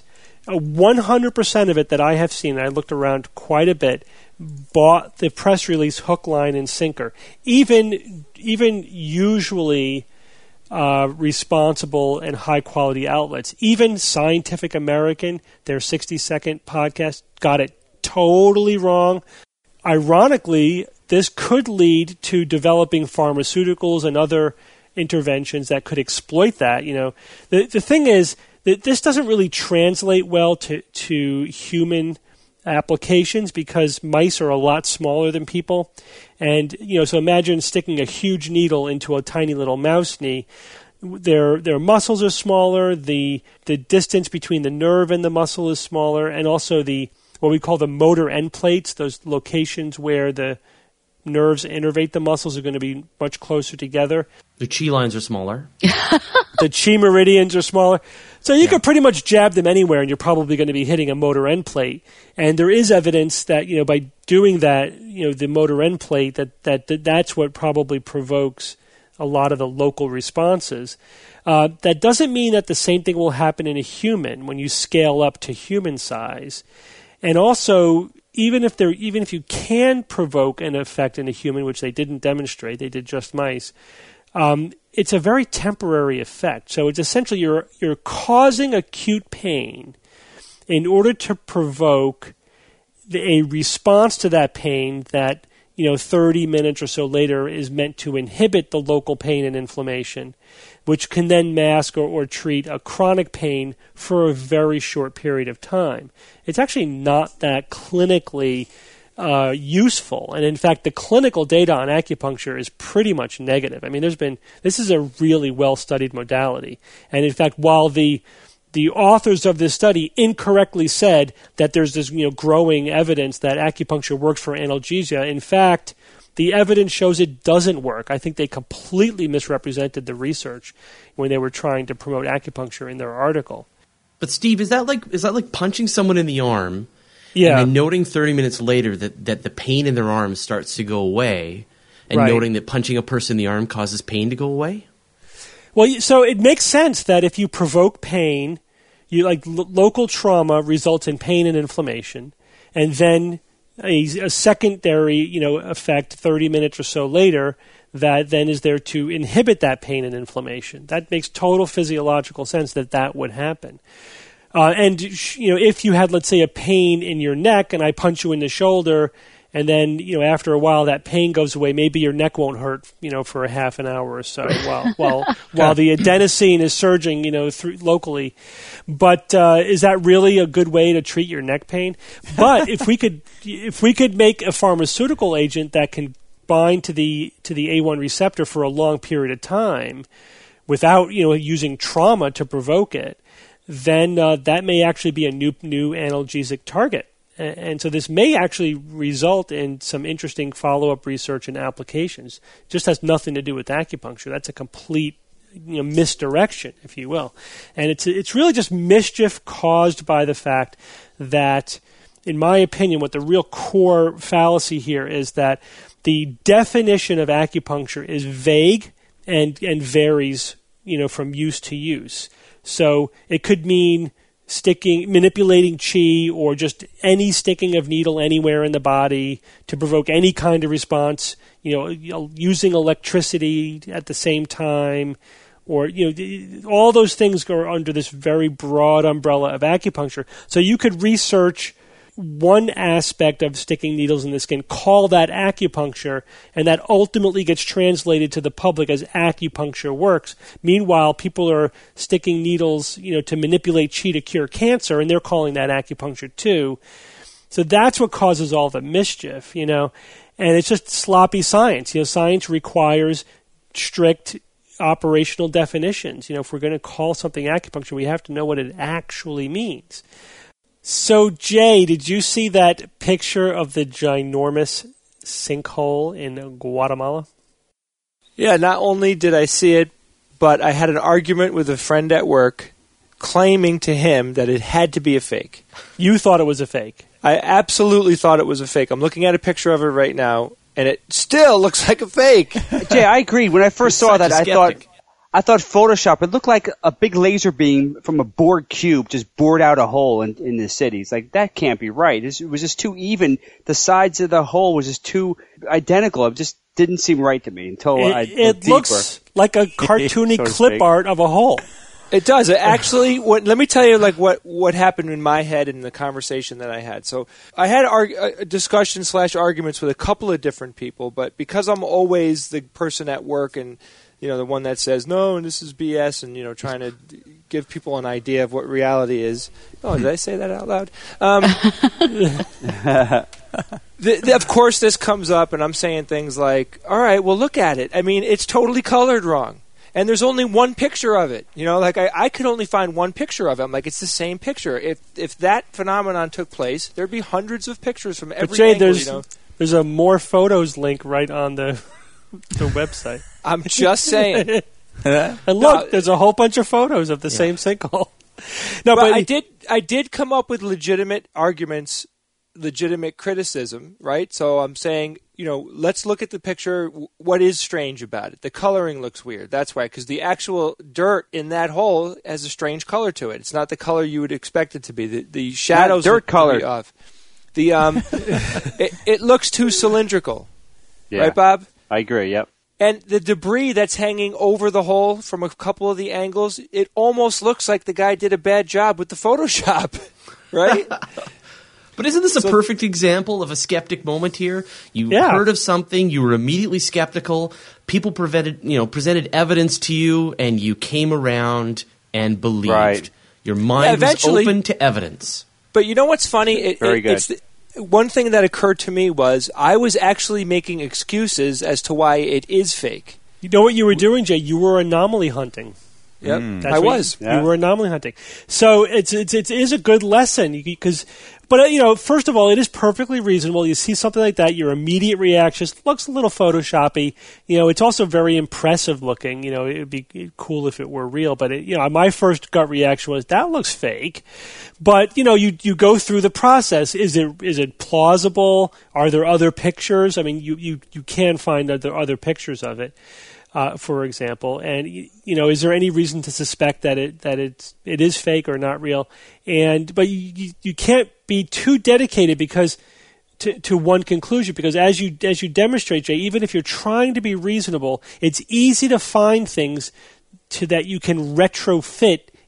100% of it that I have seen, and I looked around quite a bit, bought the press release hook, line, and sinker. Even usually responsible and high-quality outlets. Even Scientific American, their 60-second podcast, got it totally wrong. Ironically, this could lead to developing pharmaceuticals and other interventions that could exploit that. The thing is that this doesn't really translate well to human applications, because mice are a lot smaller than people. And, so imagine sticking a huge needle into a tiny little mouse knee. Their muscles are smaller, the distance between the nerve and the muscle is smaller, and also what we call the motor end plates, those locations where the nerves innervate the muscles, are going to be much closer together. The chi lines are smaller. The chi meridians are smaller. So you could pretty much jab them anywhere, and you're probably going to be hitting a motor end plate. And there is evidence that, by doing that, the motor end plate, that's what probably provokes a lot of the local responses. That doesn't mean that the same thing will happen in a human when you scale up to human size. And also, even if you can provoke an effect in a human, which they didn't demonstrate, they did just mice, it's a very temporary effect. So it's essentially you're causing acute pain in order to provoke a response to that pain that 30 minutes or so later is meant to inhibit the local pain and inflammation, which can then mask or treat a chronic pain for a very short period of time. It's actually not that clinically useful. And in fact, the clinical data on acupuncture is pretty much negative. I mean, this is a really well-studied modality. And in fact, while the authors of this study incorrectly said that there's this growing evidence that acupuncture works for analgesia, in fact, the evidence shows it doesn't work. I think they completely misrepresented the research when they were trying to promote acupuncture in their article. But Steve, is that like punching someone in the arm? Yeah. And then noting 30 minutes later that the pain in their arm starts to go away, and right. Noting that punching a person in the arm causes pain to go away? Well, so it makes sense that if you provoke pain, local trauma results in pain and inflammation, and then a secondary, effect 30 minutes or so later that then is there to inhibit that pain and inflammation. That makes total physiological sense that would happen. And if you had, let's say, a pain in your neck, and I punch you in the shoulder, and then after a while that pain goes away, maybe your neck won't hurt for a half an hour or so while the adenosine is surging locally. But is that really a good way to treat your neck pain? But if we could make a pharmaceutical agent that can bind to the A1 receptor for a long period of time without using trauma to provoke it, then that may actually be a new analgesic target. And so this may actually result in some interesting follow-up research and applications. It just has nothing to do with acupuncture. That's a complete misdirection, if you will. And it's really just mischief caused by the fact that, in my opinion, what the real core fallacy here is that the definition of acupuncture is vague and varies, from use to use. So it could mean manipulating chi, or just any sticking of needle anywhere in the body to provoke any kind of response, using electricity at the same time, or all those things go under this very broad umbrella of acupuncture. So you could research one aspect of sticking needles in the skin, call that acupuncture, and that ultimately gets translated to the public as acupuncture works. Meanwhile, people are sticking needles, to manipulate chi to cure cancer, and they're calling that acupuncture too. So that's what causes all the mischief, and it's just sloppy science. Science requires strict operational definitions. If we're going to call something acupuncture, we have to know what it actually means. So, Jay, did you see that picture of the ginormous sinkhole in Guatemala? Yeah, not only did I see it, but I had an argument with a friend at work claiming to him that it had to be a fake. You thought it was a fake? I absolutely thought it was a fake. I'm looking at a picture of it right now, and it still looks like a fake. Jay, I agreed. When I first saw that, I thought Photoshop, it looked like a big laser beam from a bored cube just bored out a hole in the city. It's like, that can't be right. It was just too even. The sides of the hole was just too identical. It just didn't seem right to me until I looked It looks like a cartoony clip art of a hole. It does. It actually, let me tell you what happened in my head in the conversation that I had. So I had a discussion / arguments with a couple of different people, but because I'm always the person at work and the one that says, no, and this is BS, and, trying to give people an idea of what reality is. Oh, did I say that out loud? Of course, this comes up, and I'm saying things like, all right, well, look at it. I mean, it's totally colored wrong. And there's only one picture of it. I could only find one picture of it. I'm like, it's the same picture. If that phenomenon took place, there'd be hundreds of pictures from every angle. There's a more photos link right on the website. I'm just saying. And look, there's a whole bunch of photos of the same sinkhole. No, but I did come up with legitimate arguments, legitimate criticism, right? So I'm saying, let's look at the picture. What is strange about it? The coloring looks weird. That's why, because the actual dirt in that hole has a strange color to it. It's not the color you would expect it to be. The shadows dirt color off. It looks too cylindrical, right, Bob? I agree. Yep. And the debris that's hanging over the hole from a couple of the angles, it almost looks like the guy did a bad job with the Photoshop, right? But isn't this a perfect example of a skeptic moment here? You heard of something, you were immediately skeptical, people presented evidence to you, and you came around and believed. Right. Your mind was open to evidence. But you know what's funny? Very good. One thing that occurred to me was I was actually making excuses as to why it is fake. You know what you were doing, Jay? You were anomaly hunting. Yep, I was. You were anomaly hunting. So it is a good lesson because, first of all, it is perfectly reasonable. You see something like that, your immediate reaction looks a little Photoshoppy. It's also very impressive looking. It would be cool if it were real, but my first gut reaction was that looks fake. But you go through the process. Is it plausible? Are there other pictures? I mean, you can find other pictures of it. For example, and is there any reason to suspect that it is fake or not real? But you can't be too dedicated because to one conclusion, because as you demonstrate, Jay, even if you're trying to be reasonable, it's easy to find things that you can retrofit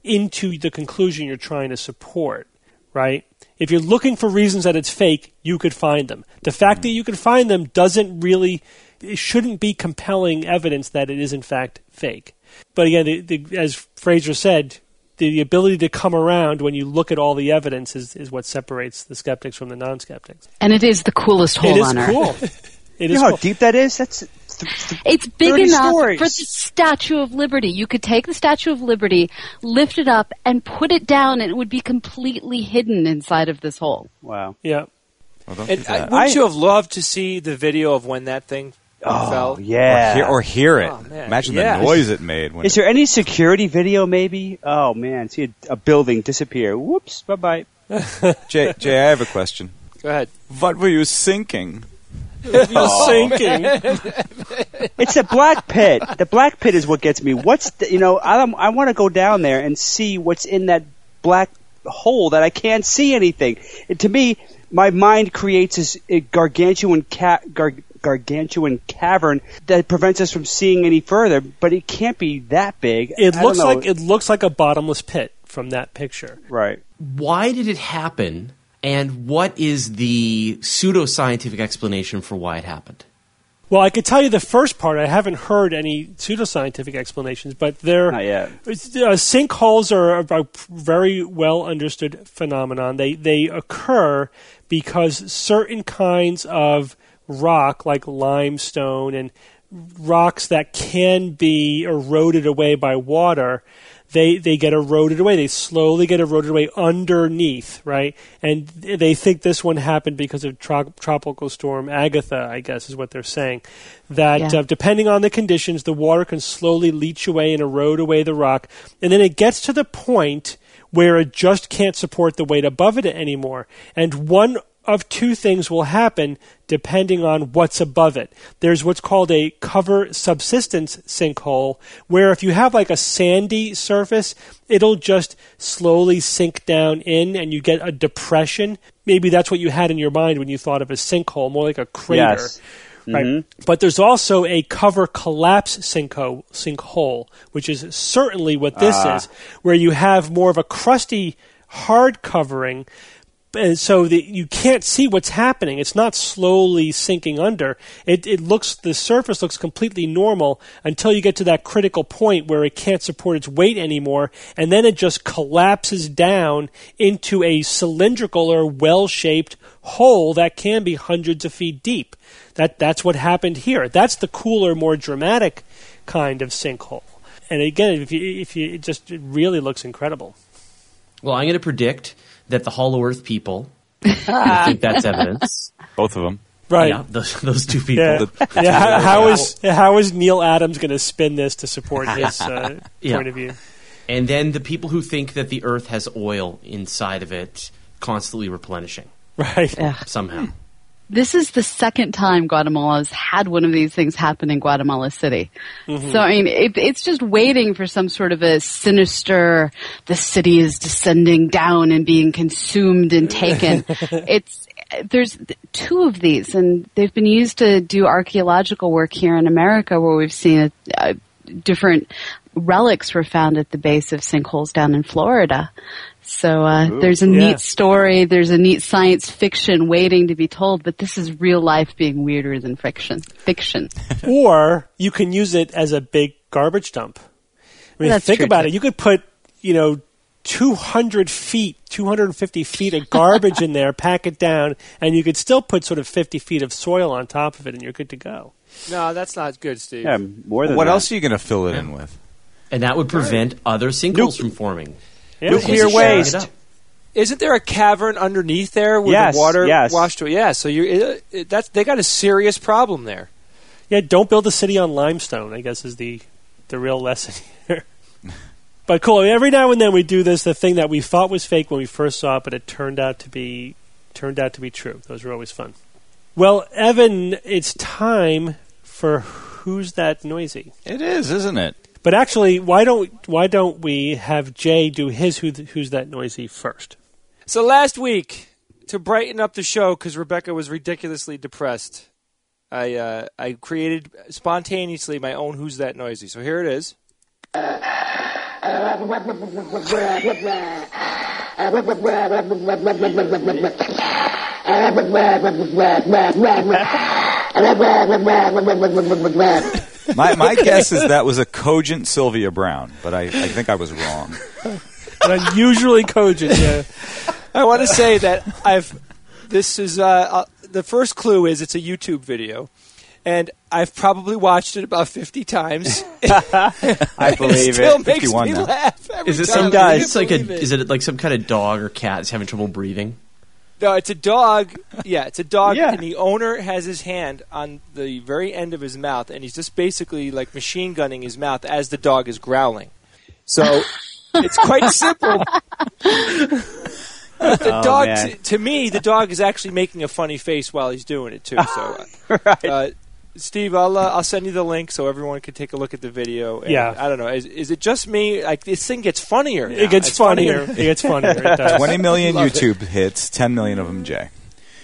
into the conclusion you're trying to support, right? If you're looking for reasons that it's fake, you could find them. The fact that you can find them it shouldn't be compelling evidence that it is in fact fake. But again, as Fraser said, the ability to come around when you look at all the evidence is what separates the skeptics from the non-skeptics. And it is the coolest hole on Earth. Cool. It is how cool. deep that is? That's it's big enough stories. for the Statue of Liberty. You could take the Statue of Liberty, lift it up, and put it down, and it would be completely hidden inside of this hole. Wow. Yeah. Well, don't do that. Wouldn't you have loved to see the video of when that thing fell? Yeah. Or hear it. Oh, man. Imagine Yeah. the noise it made. When Is there any security video, maybe? Oh, man. See a building disappear. Whoops. Bye-bye. Jay, I have a question. Go ahead. What were you thinking? Sinking. It's the black pit. The black pit is what gets me. I want to go down there and see what's in that black hole that I can't see anything. To me, my mind creates a gargantuan cavern that prevents us from seeing any further, but it can't be that big. It looks like a bottomless pit from that picture. Right. Why did it happen, and what is the pseudoscientific explanation for why it happened? Well, I could tell you the first part. I haven't heard any pseudoscientific explanations, but Not yet. Sinkholes are a very well understood phenomenon. They occur because certain kinds of rock, like limestone and rocks that can be eroded away by water, they get eroded away. They slowly get eroded away underneath, right? And they think this one happened because of Tropical Storm Agatha, I guess is what they're saying. That depending on the conditions, the water can slowly leach away and erode away the rock. And then it gets to the point where it just can't support the weight above it anymore. And one of two things will happen depending on what's above it. There's what's called a cover subsidence sinkhole, where if you have like a sandy surface, it'll just slowly sink down in and you get a depression. Maybe that's what you had in your mind when you thought of a sinkhole, more like a crater. Yes. Right. Mm-hmm. But there's also a cover collapse sinkhole, which is certainly what this is, where you have more of a crusty, hard covering, and so that you can't see what's happening. It's not slowly sinking under. The surface looks completely normal until you get to that critical point where it can't support its weight anymore, and then it just collapses down into a cylindrical or well-shaped hole that can be hundreds of feet deep. That's what happened here. That's the cooler, more dramatic kind of sinkhole. And again, it really looks incredible. Well, I'm going to predict that the Hollow Earth people think that's evidence. Both of them. Right. Yeah, those two people. Yeah. How is Neil Adams going to spin this to support his point of view? And then the people who think that the Earth has oil inside of it constantly replenishing. Right. Somehow. This is the second time Guatemala's had one of these things happen in Guatemala City. Mm-hmm. So, I mean, it's just waiting for some sort of a sinister, the city is descending down and being consumed and taken. There's two of these, and they've been used to do archaeological work here in America, where we've seen different relics were found at the base of sinkholes down in Florida. So there's a neat story, there's a neat science fiction waiting to be told, but this is real life being weirder than fiction. Or you can use it as a big garbage dump. I mean, think about it. You could put, 250 feet of garbage in there, pack it down, and you could still put sort of 50 feet of soil on top of it, and you're good to go. No, that's not good, Steve. Yeah, more than What that. else are you going to fill it in with? And that would prevent other sinkholes from forming. Yeah. Nuclear waste. Isn't there a cavern underneath there where the water washed away? Yeah, so they got a serious problem there. Yeah, don't build a city on limestone, I guess, is the real lesson here. But cool. Every now and then we do this, the thing that we thought was fake when we first saw it, but it turned out to be true. Those are always fun. Well, Evan, it's time for Who's That Noisy? It is, isn't it? But actually, why don't we have Jay do his Who's That Noisy first? So last week, to brighten up the show, because Rebecca was ridiculously depressed, I created spontaneously my own Who's That Noisy. So here it is. My guess is that was a cogent Sylvia Brown, but I think I was wrong. An unusually cogent, yeah. I want to say that this is the first clue is it's a YouTube video, and I've probably watched it about 50 times. I believe it. Still it. makes me now. laugh. Is it time. some guy? Is it like some kind of dog or cat that's having trouble breathing? No, it's a dog. Yeah, it's a dog, Yeah. and the owner has his hand on the very end of his mouth, and he's just basically like machine gunning his mouth as the dog is growling. So it's quite simple. The dog, man. to me, the dog is actually making a funny face while he's doing it too. So, Right. Steve, I'll send you the link so everyone can take a look at the video. And Yeah. I don't know. Is it just me? Like this thing gets funnier. Now. It gets It's funnier. It gets funnier. It does. 20 million YouTube hits, 10 million of them Jay.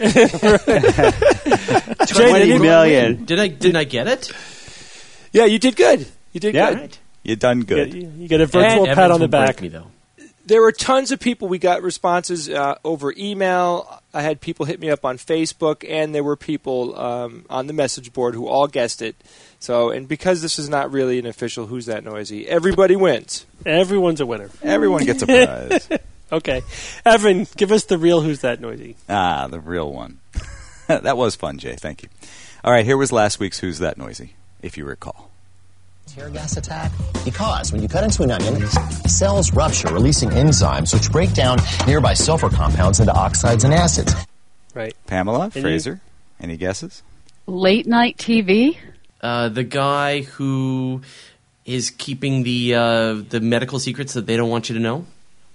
20 million. Didn't I get it? Yeah, you did good. You did Yeah. good. Right. You done good. You get a virtual And pat on the Evans will break back. me, though. There were tons of people. We got responses over email. I had people hit me up on Facebook, and there were people on the message board who all guessed it. So, and because this is not really an official Who's That Noisy, everybody wins. Everyone's a winner. Everyone gets a prize. Okay. Evan, give us the real Who's That Noisy. The real one. That was fun, Jay. Thank you. All right, here was last week's Who's That Noisy, if you recall. Tear gas attack? Because when you cut into an onion, cells rupture, releasing enzymes which break down nearby sulfur compounds into oxides and acids. Right. Pamela, Fraser, any guesses? Late night TV? The guy who is keeping the medical secrets that they don't want you to know.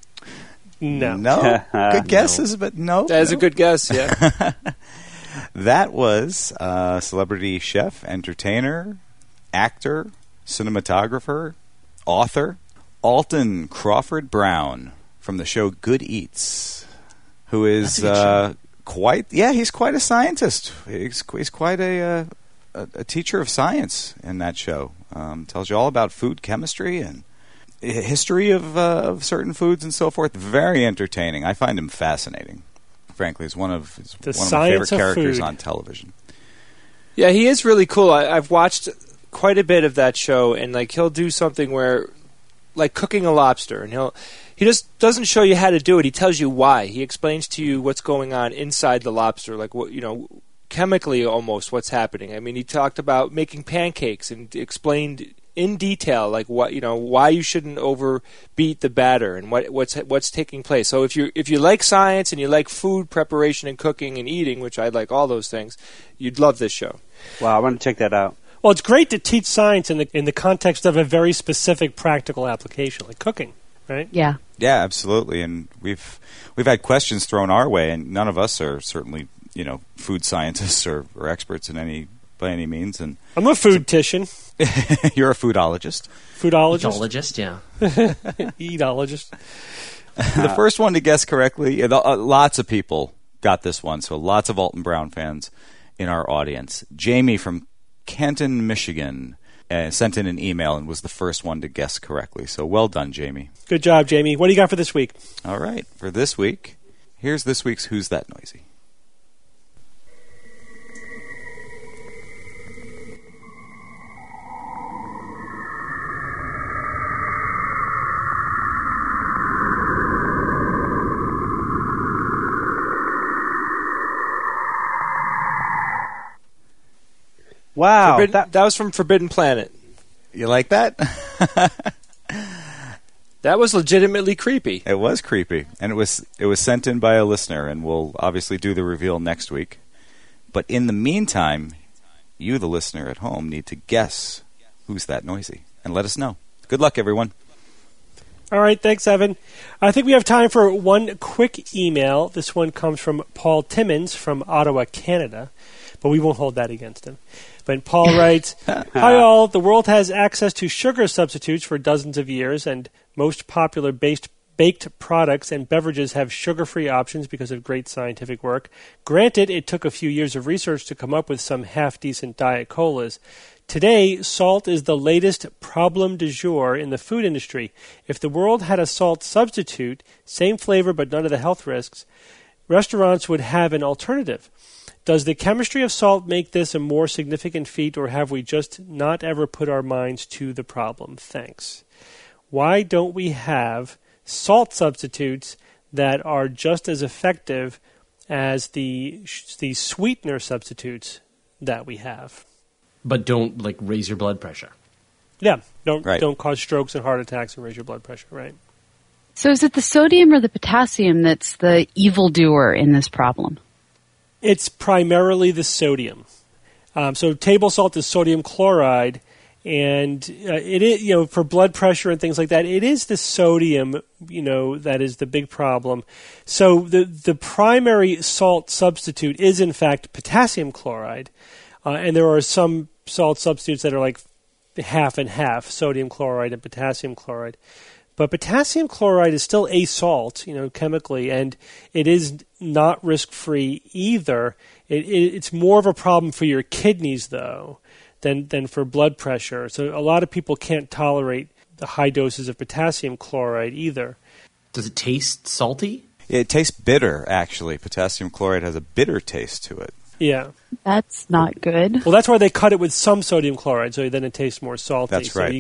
No. No? Good guesses, but no. That is a good guess, yeah. That was celebrity chef, entertainer, actor, cinematographer, author, Alton Crawford Brown from the show Good Eats, who is he's quite a scientist. He's quite a teacher of science in that show. Tells you all about food chemistry and history of certain foods and so forth. Very entertaining. I find him fascinating. Frankly, he's one of my favorite characters on television. Yeah, he is really cool. I've watched quite a bit of that show, and like he'll do something where, like cooking a lobster, and he just doesn't show you how to do it. He tells you why. He explains to you what's going on inside the lobster, like what chemically almost what's happening. I mean, he talked about making pancakes and explained in detail like why you shouldn't overbeat the batter and what's taking place. So if you like science and you like food preparation and cooking and eating, which I like all those things, you'd love this show. Wow, I want to check that out. Well, it's great to teach science in the context of a very specific practical application, like cooking, right? Yeah. Yeah, absolutely. And we've had questions thrown our way, and none of us are certainly food scientists or experts by any means. And I'm a foodtician. you're a foodologist. Foodologist. Ecologist, yeah. Eatologist. The first one to guess correctly, lots of people got this one, so lots of Alton Brown fans in our audience. Jamie from Canton, Michigan, sent in an email and was the first one to guess correctly. So well done, Jamie. Good job, Jamie. What do you got for this week? All right. For this week, here's this week's Who's That Noisy? Wow. That was from Forbidden Planet. You like that? That was legitimately creepy. It was creepy, and it was sent in by a listener, and we'll obviously do the reveal next week. But in the meantime, you, the listener at home, need to guess who's that noisy, and let us know. Good luck, everyone. All right, thanks, Evan. I think we have time for one quick email. This one comes from Paul Timmons from Ottawa, Canada, but we won't hold that against him. But Paul writes, "Hi all, the world has access to sugar substitutes for dozens of years, and most popular baked products and beverages have sugar-free options because of great scientific work. Granted, it took a few years of research to come up with some half-decent diet colas. Today, salt is the latest problem du jour in the food industry. If the world had a salt substitute, same flavor but none of the health risks, restaurants would have an alternative. Does the chemistry of salt make this a more significant feat, or have we just not ever put our minds to the problem? Thanks. Why don't we have salt substitutes that are just as effective as the sweetener substitutes that we have? But don't raise your blood pressure. Yeah, don't cause strokes and heart attacks and raise your blood pressure, right? So is it the sodium or the potassium that's the evildoer in this problem? It's primarily the sodium. So table salt is sodium chloride, and it is, for blood pressure and things like that, it is the sodium, that is the big problem. So the primary salt substitute is in fact potassium chloride, and there are some salt substitutes that are like half and half, sodium chloride and potassium chloride. But potassium chloride is still a salt, chemically, and it is not risk-free either. It's more of a problem for your kidneys, though, than for blood pressure. So a lot of people can't tolerate the high doses of potassium chloride either. Does it taste salty? It tastes bitter, actually. Potassium chloride has a bitter taste to it. Yeah. That's not good. Well, that's why they cut it with some sodium chloride, so then it tastes more salty. That's right,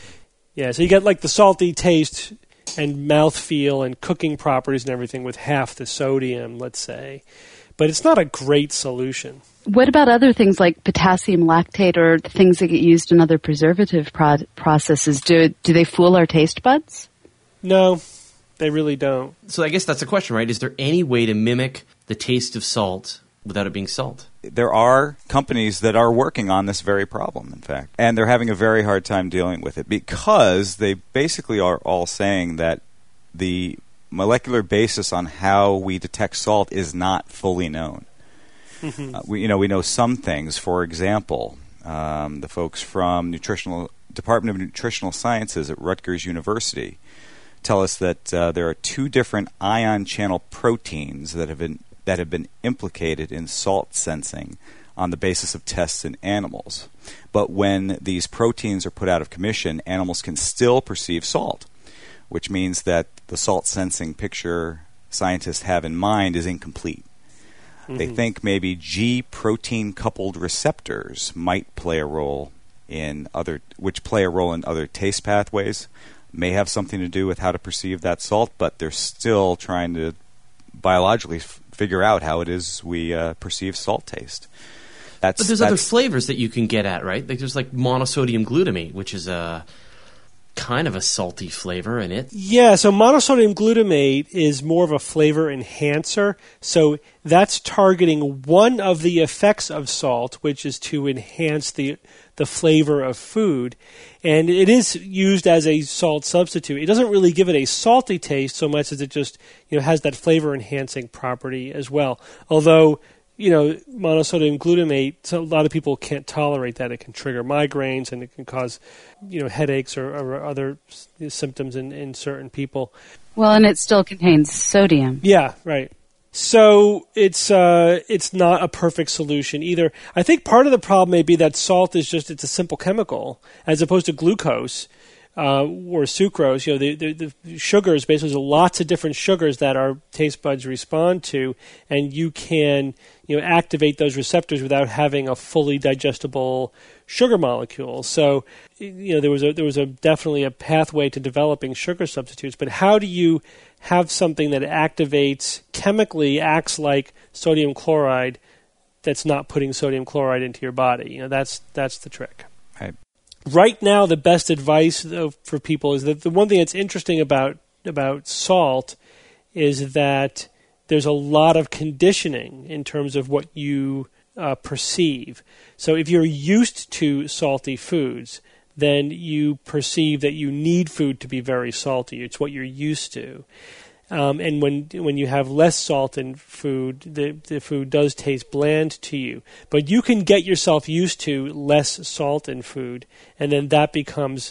so you get like the salty taste and mouthfeel and cooking properties and everything with half the sodium, let's say. But it's not a great solution. What about other things like potassium lactate or things that get used in other preservative processes? Do they fool our taste buds? No, they really don't. So I guess that's the question, right? Is there any way to mimic the taste of salt without it being salt? There are companies that are working on this very problem, in fact, and they're having a very hard time dealing with it because they basically are all saying that the molecular basis on how we detect salt is not fully known. Mm-hmm. We know some things. For example, the folks from Department of Nutritional Sciences at Rutgers University tell us that there are 2 different ion channel proteins that have been implicated in salt sensing on the basis of tests in animals. But when these proteins are put out of commission, animals can still perceive salt, which means that the salt sensing picture scientists have in mind is incomplete. Mm-hmm. They think maybe G protein coupled receptors might play a role in other taste pathways, may have something to do with how to perceive that salt, but they're still trying to biologically figure out how it is we perceive salt taste. But there's other flavors that you can get at, right? Like there's monosodium glutamate, which is a kind of a salty flavor in it. Yeah, so monosodium glutamate is more of a flavor enhancer. So that's targeting one of the effects of salt, which is to enhance the flavor of food. And it is used as a salt substitute. It doesn't really give it a salty taste so much as it just has that flavor enhancing property as well. Although monosodium glutamate, so a lot of people can't tolerate that. It can trigger migraines and it can cause, headaches or other symptoms in certain people. Well, and it still contains sodium. Yeah, right. So it's not a perfect solution either. I think part of the problem may be that salt it's a simple chemical as opposed to glucose. Or sucrose, the sugars, basically there's lots of different sugars that our taste buds respond to, and you can, activate those receptors without having a fully digestible sugar molecule. So, there was definitely a pathway to developing sugar substitutes, but how do you have something that chemically acts like sodium chloride that's not putting sodium chloride into your body? That's the trick. Right. Right now, the best advice though, for people is that the one thing that's interesting about salt is that there's a lot of conditioning in terms of what you perceive. So if you're used to salty foods, then you perceive that you need food to be very salty. It's what you're used to. And when you have less salt in food, the food does taste bland to you. But you can get yourself used to less salt in food, and then that becomes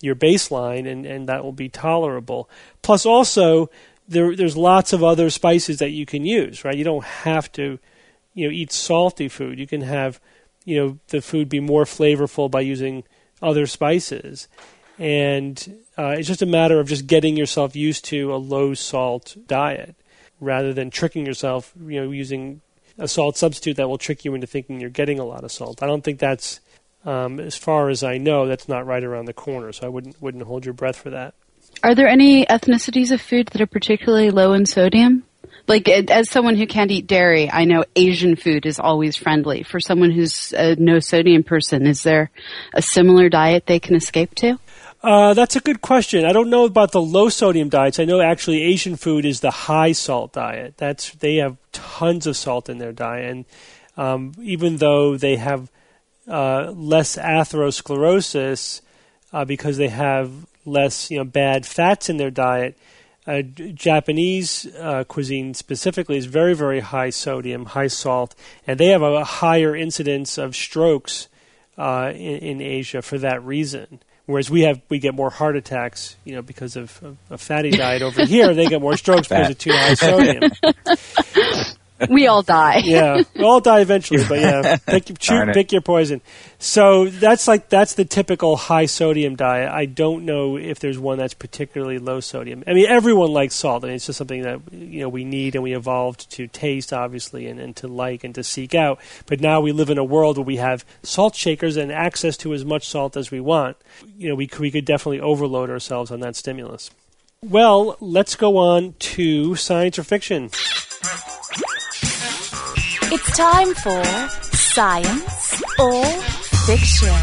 your baseline, and that will be tolerable. Plus, also, there's lots of other spices that you can use, right? You don't have to, eat salty food. You can have, the food be more flavorful by using other spices. And it's just a matter of just getting yourself used to a low-salt diet rather than tricking yourself, using a salt substitute that will trick you into thinking you're getting a lot of salt. I don't think that's, as far as I know, that's not right around the corner, so I wouldn't hold your breath for that. Are there any ethnicities of food that are particularly low in sodium? Like, as someone who can't eat dairy, I know Asian food is always friendly. For someone who's a no-sodium person, is there a similar diet they can escape to? That's a good question. I don't know about the low-sodium diets. I know actually Asian food is the high-salt diet. They have tons of salt in their diet. And even though they have less atherosclerosis because they have less bad fats in their diet, Japanese cuisine specifically is very, very high sodium, high salt, and they have a higher incidence of strokes in Asia for that reason. Whereas we get more heart attacks, because of a fatty diet over here. They get more strokes because of too high sodium. We all die. Yeah, we all die eventually, but pick your poison. So that's the typical high sodium diet. I don't know if there's one that's particularly low sodium. I mean, everyone likes salt, and it's just something that we need and we evolved to taste, obviously, and to like and to seek out. But now we live in a world where we have salt shakers and access to as much salt as we want. We could definitely overload ourselves on that stimulus. Well, let's go on to science or fiction. It's time for Science or Fiction.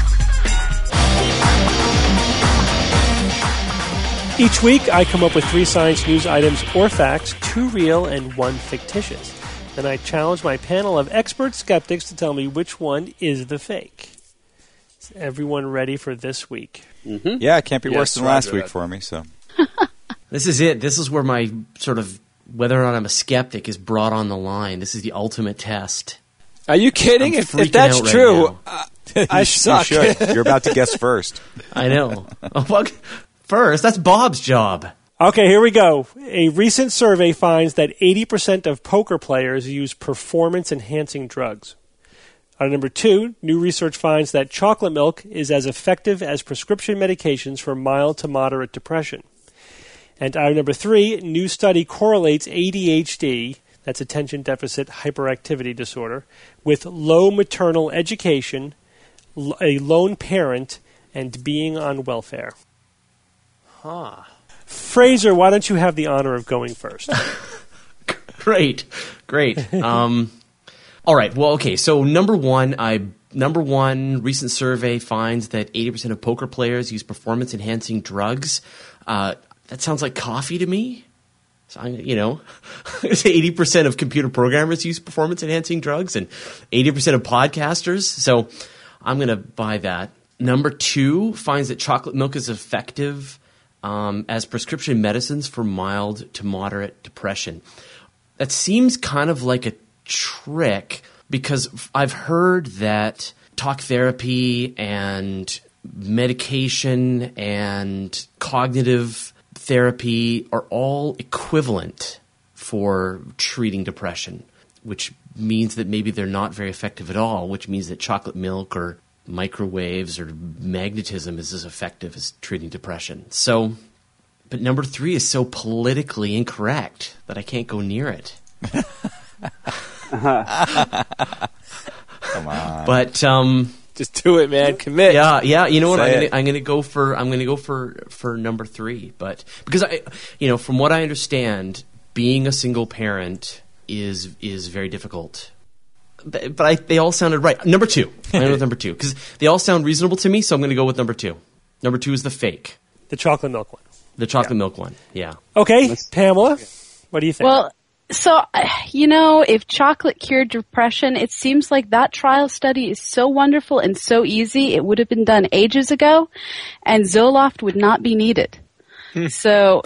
Each week, I come up with 3 science news items or facts, 2 real and 1 fictitious. Then I challenge my panel of expert skeptics to tell me which one is the fake. Is everyone ready for this week? Mm-hmm. Yeah, it can't be worse than last week for me. So This is it. This is where my sort of whether or not I'm a skeptic is brought on the line. This is the ultimate test. Are you kidding? If that's true, I suck. You should. You're about to guess first. I know. First, that's Bob's job. Okay, here we go. A recent survey finds that 80% of poker players use performance-enhancing drugs. Item number 2, new research finds that chocolate milk is as effective as prescription medications for mild to moderate depression. And item number 3, new study correlates ADHD, that's attention deficit hyperactivity disorder, with low maternal education, a lone parent, and being on welfare. Huh. Fraser, why don't you have the honor of going first? Great. All right. Well, okay. So number one, recent survey finds that 80% of poker players use performance-enhancing drugs. That sounds like coffee to me. So, 80% of computer programmers use performance-enhancing drugs and 80% of podcasters. So I'm going to buy that. Number 2 finds that chocolate milk is effective as prescription medicines for mild to moderate depression. That seems kind of like a trick because I've heard that talk therapy and medication and cognitive therapy are all equivalent for treating depression, which means that maybe they're not very effective at all, which means that chocolate milk or microwaves or magnetism is as effective as treating depression. So, but number 3 is so politically incorrect that I can't go near it. Come on. But just do it, man. Commit. Yeah. You know what? I'm gonna go for number 3. But because from what I understand, being a single parent is very difficult. But they all sounded right. Number 2. I'm going with number 2 because they all sound reasonable to me. So I'm going to go with number 2. Number 2 is the fake. The chocolate milk one. The chocolate milk one. Yeah. Okay, Pamela, what do you think? Well, so, if chocolate cured depression, it seems like that trial study is so wonderful and so easy, it would have been done ages ago, and Zoloft would not be needed. So,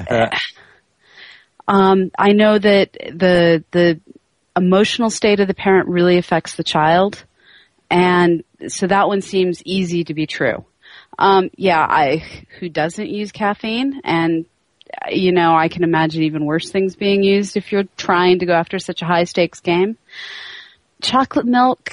I know that the emotional state of the parent really affects the child, and so that one seems easy to be true. Who doesn't use caffeine? And, I can imagine even worse things being used if you're trying to go after such a high-stakes game. Chocolate milk,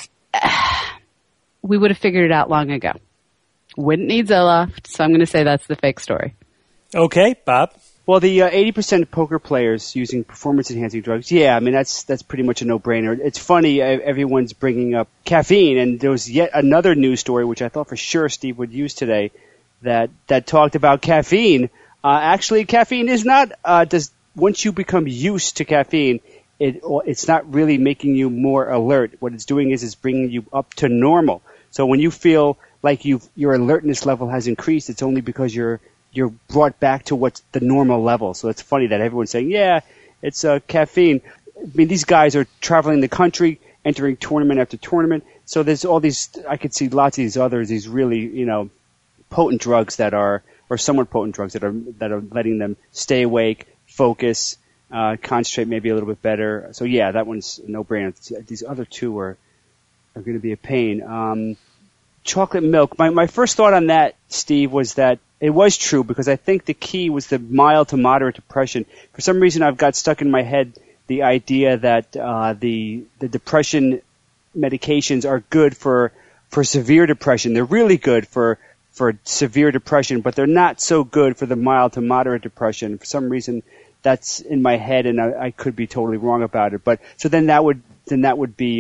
we would have figured it out long ago. Wouldn't need Zoloft, so I'm going to say that's the fake story. Okay, Bob? Well, the 80% of poker players using performance-enhancing drugs, that's pretty much a no-brainer. It's funny, everyone's bringing up caffeine, and there was yet another news story, which I thought for sure Steve would use today, that talked about caffeine. Actually, caffeine is not, once you become used to caffeine, it's not really making you more alert. What it's doing is bringing you up to normal. So when you feel like your alertness level has increased, it's only because you're brought back to what's the normal level. So it's funny that everyone's saying, it's caffeine. I mean, these guys are traveling the country, entering tournament after tournament. So there's all these, I could see lots of these others, these really, potent drugs or somewhat potent drugs that are letting them stay awake, focus, concentrate maybe a little bit better. So that one's a no-brainer. These other two are going to be a pain. Chocolate milk. My first thought on that, Steve, was that it was true because I think the key was the mild to moderate depression. For some reason, I've got stuck in my head the idea that the depression medications are good for severe depression. They're really good for severe depression, but they're not so good for the mild to moderate depression. For some reason, that's in my head, and I could be totally wrong about it. But so then that would be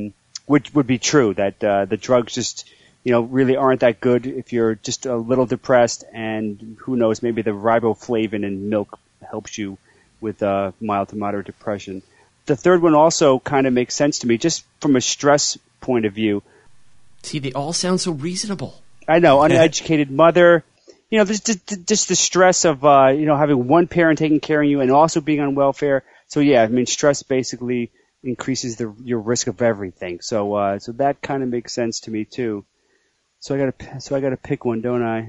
would be true that the drugs just really aren't that good if you're just a little depressed, and who knows, maybe the riboflavin in milk helps you with mild to moderate depression. The third one also kind of makes sense to me, just from a stress point of view. See, they all sound so reasonable. I know, uneducated mother. There's just the stress of having one parent taking care of you and also being on welfare. So stress basically increases your risk of everything. So that kind of makes sense to me too. So I gotta pick one, don't I?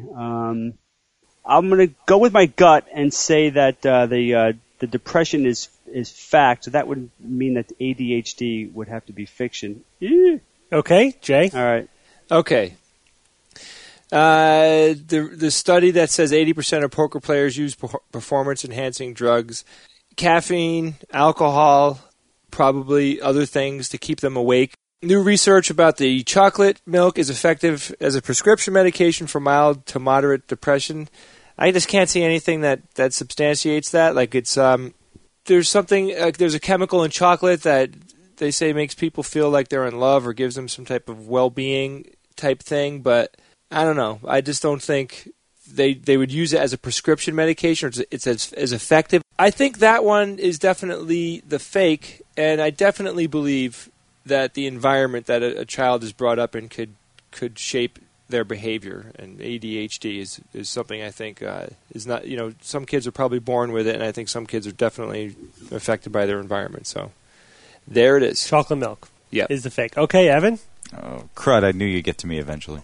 I'm gonna go with my gut and say that the depression is fact. So that would mean that ADHD would have to be fiction. Okay, Jay. All right. Okay. The study that says 80% of poker players use performance-enhancing drugs, caffeine, alcohol, probably other things to keep them awake. New research about the chocolate milk is effective as a prescription medication for mild to moderate depression. I just can't see anything that substantiates that. Like it's there's a chemical in chocolate that they say makes people feel like they're in love or gives them some type of well-being type thing, but I don't know. I just don't think they would use it as a prescription medication, or it's as effective. I think that one is definitely the fake, and I definitely believe that the environment that a child is brought up in could shape their behavior. And ADHD is something I think is not, some kids are probably born with it, and I think some kids are definitely affected by their environment. So there it is. Chocolate milk Yep. is the fake. Okay, Evan? Oh, crud, I knew you'd get to me eventually.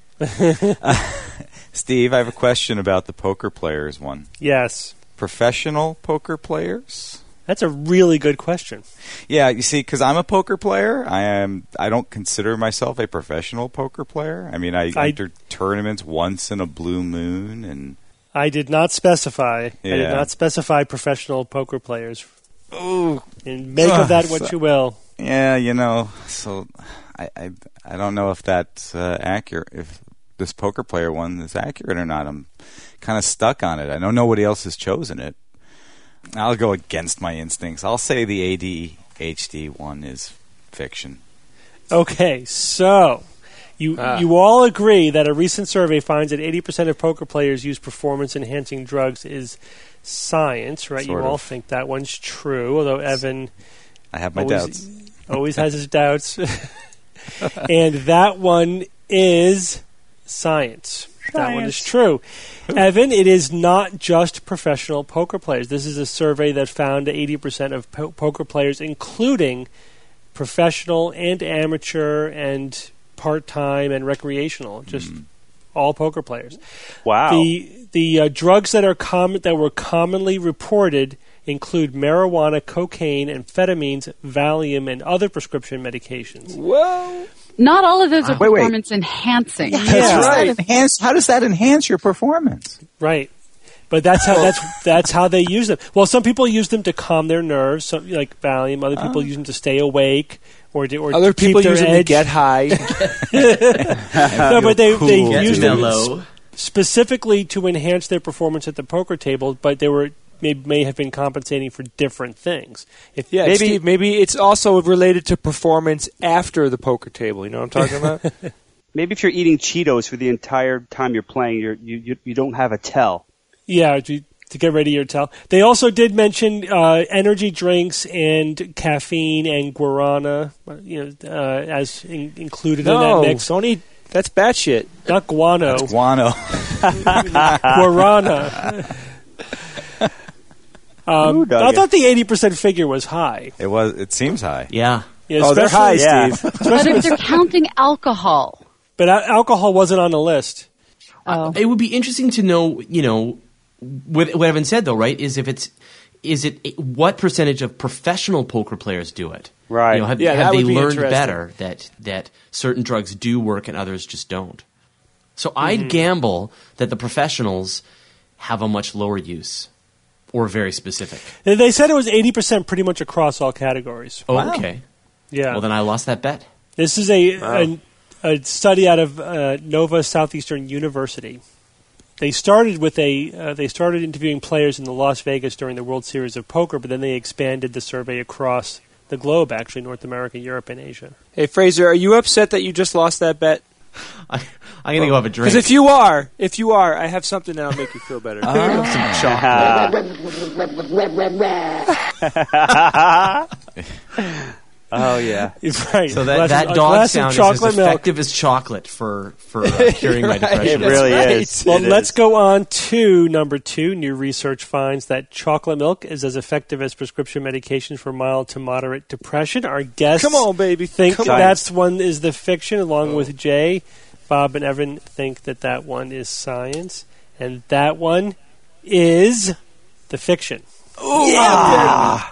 Steve, I have a question about the poker players one. Yes. Professional poker players? That's a really good question. Yeah, you see, because I'm a poker player, I don't consider myself a professional poker player. I mean, I enter tournaments once in a blue moon, and I did not specify. Yeah. I did not specify professional poker players. Oh, and make of that what you will. Yeah, so I don't know if that's accurate. If this poker player one is accurate or not, I'm kind of stuck on it. I know nobody else has chosen it. I'll go against my instincts. I'll say the ADHD one is fiction. Okay, so you all agree that a recent survey finds that 80% of poker players use performance-enhancing drugs is science, right? Sort you all of. think that one's true, although Evan I have my doubts. Always has his doubts. And that one is science. That one is true. Evan, it is not just professional poker players. This is a survey that found 80% of poker players, including professional and amateur and part-time and recreational, just all poker players. Wow. The drugs that were commonly reported include marijuana, cocaine, amphetamines, Valium, and other prescription medications. Whoa. Not all of those are Wait. performance enhancing. How does that enhance your performance? Right. But that's how they use them. Well, some people use them to calm their nerves, like Valium. Other people use them to stay awake, or other to people keep use their them to edge. get high. No, but they use them mellow. specifically to enhance their performance at the poker table. But they may have been compensating for different things. Maybe it's also related to performance after the poker table. You know what I'm talking about? Maybe if you're eating Cheetos for the entire time you're playing, you don't have a tell. Yeah, to get ready your tell. They also did mention energy drinks and caffeine and guarana, as included in that mix. Don't eat. That's batshit. Not guano. That's guano. Guarana. I thought the 80% figure was high. It seems high. Yeah. Yeah, They're high, Steve. But if they're counting alcohol. But alcohol wasn't on the list. It would be interesting to know, what Evan said though, right? Is it what percentage of professional poker players do it? Right. Have that they would be learned interesting. better that certain drugs do work and others just don't? So I'd gamble that the professionals have a much lower use or very specific. They said it was 80% pretty much across all categories. Oh, Wow. okay. Yeah. Well, then I lost that bet. This is a study out of Nova Southeastern University. They started interviewing players in the Las Vegas during the World Series of Poker, but then they expanded the survey across the globe, actually, North America, Europe, and Asia. Hey, Fraser, are you upset that you just lost that bet? I'm going to go have a drink. Because if you are, I have something that'll make you feel better. Some chocolate. Oh yeah, Right. So that dog sound is as effective as chocolate for curing my depression. it really is. Well, It let's is. go on to number 2. New research finds that chocolate milk is as effective as prescription medications for mild to moderate depression. Our guests Come on, baby. think Come on. that's one is the fiction, along with Jay. Bob and Evan think that one is science, and that one is the fiction. Yeah,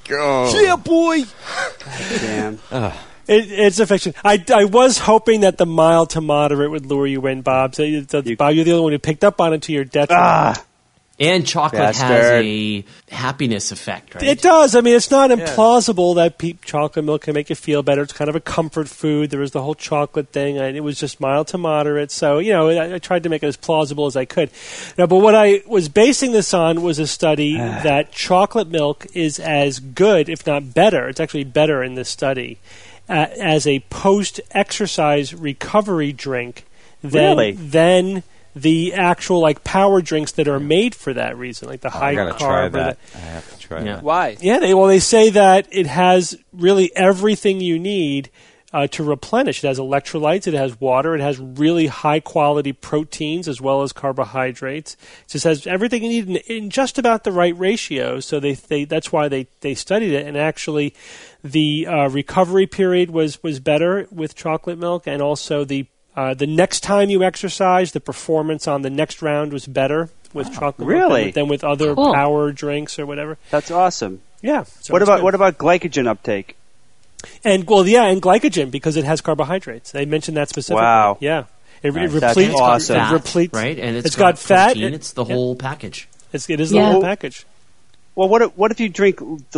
boy. Damn. It's a fiction. I was hoping that the mild to moderate would lure you in, Bob. So Bob, you're the only one who picked up on it to your detriment. And chocolate has Bastard. a happiness effect, right? It does. I mean, it's not implausible that chocolate milk can make you feel better. It's kind of a comfort food. There was the whole chocolate thing, and it was just mild to moderate. So, I tried to make it as plausible as I could. Now, but what I was basing this on was a study that chocolate milk is as good, if not better. It's actually better in this study as a post-exercise recovery drink than the actual power drinks that are made for that reason, like the high I gotta carb. try that. I have to try that. Why? Yeah, they say that it has really everything you need to replenish. It has electrolytes, it has water, it has really high quality proteins as well as carbohydrates. It just has everything you need in just about the right ratio. So that's why they studied it. And actually, the recovery period was better with chocolate milk, and also the next time you exercise, the performance on the next round was better with chocolate milk than with other power drinks or whatever. That's awesome. Yeah. So What about glycogen uptake? And glycogen, because it has carbohydrates. They mentioned that specifically. Wow. Yeah. It Nice. repletes. That's awesome. It repletes, right? And it's got fat. protein. It's the whole package. It is the whole package. Well, what if you drink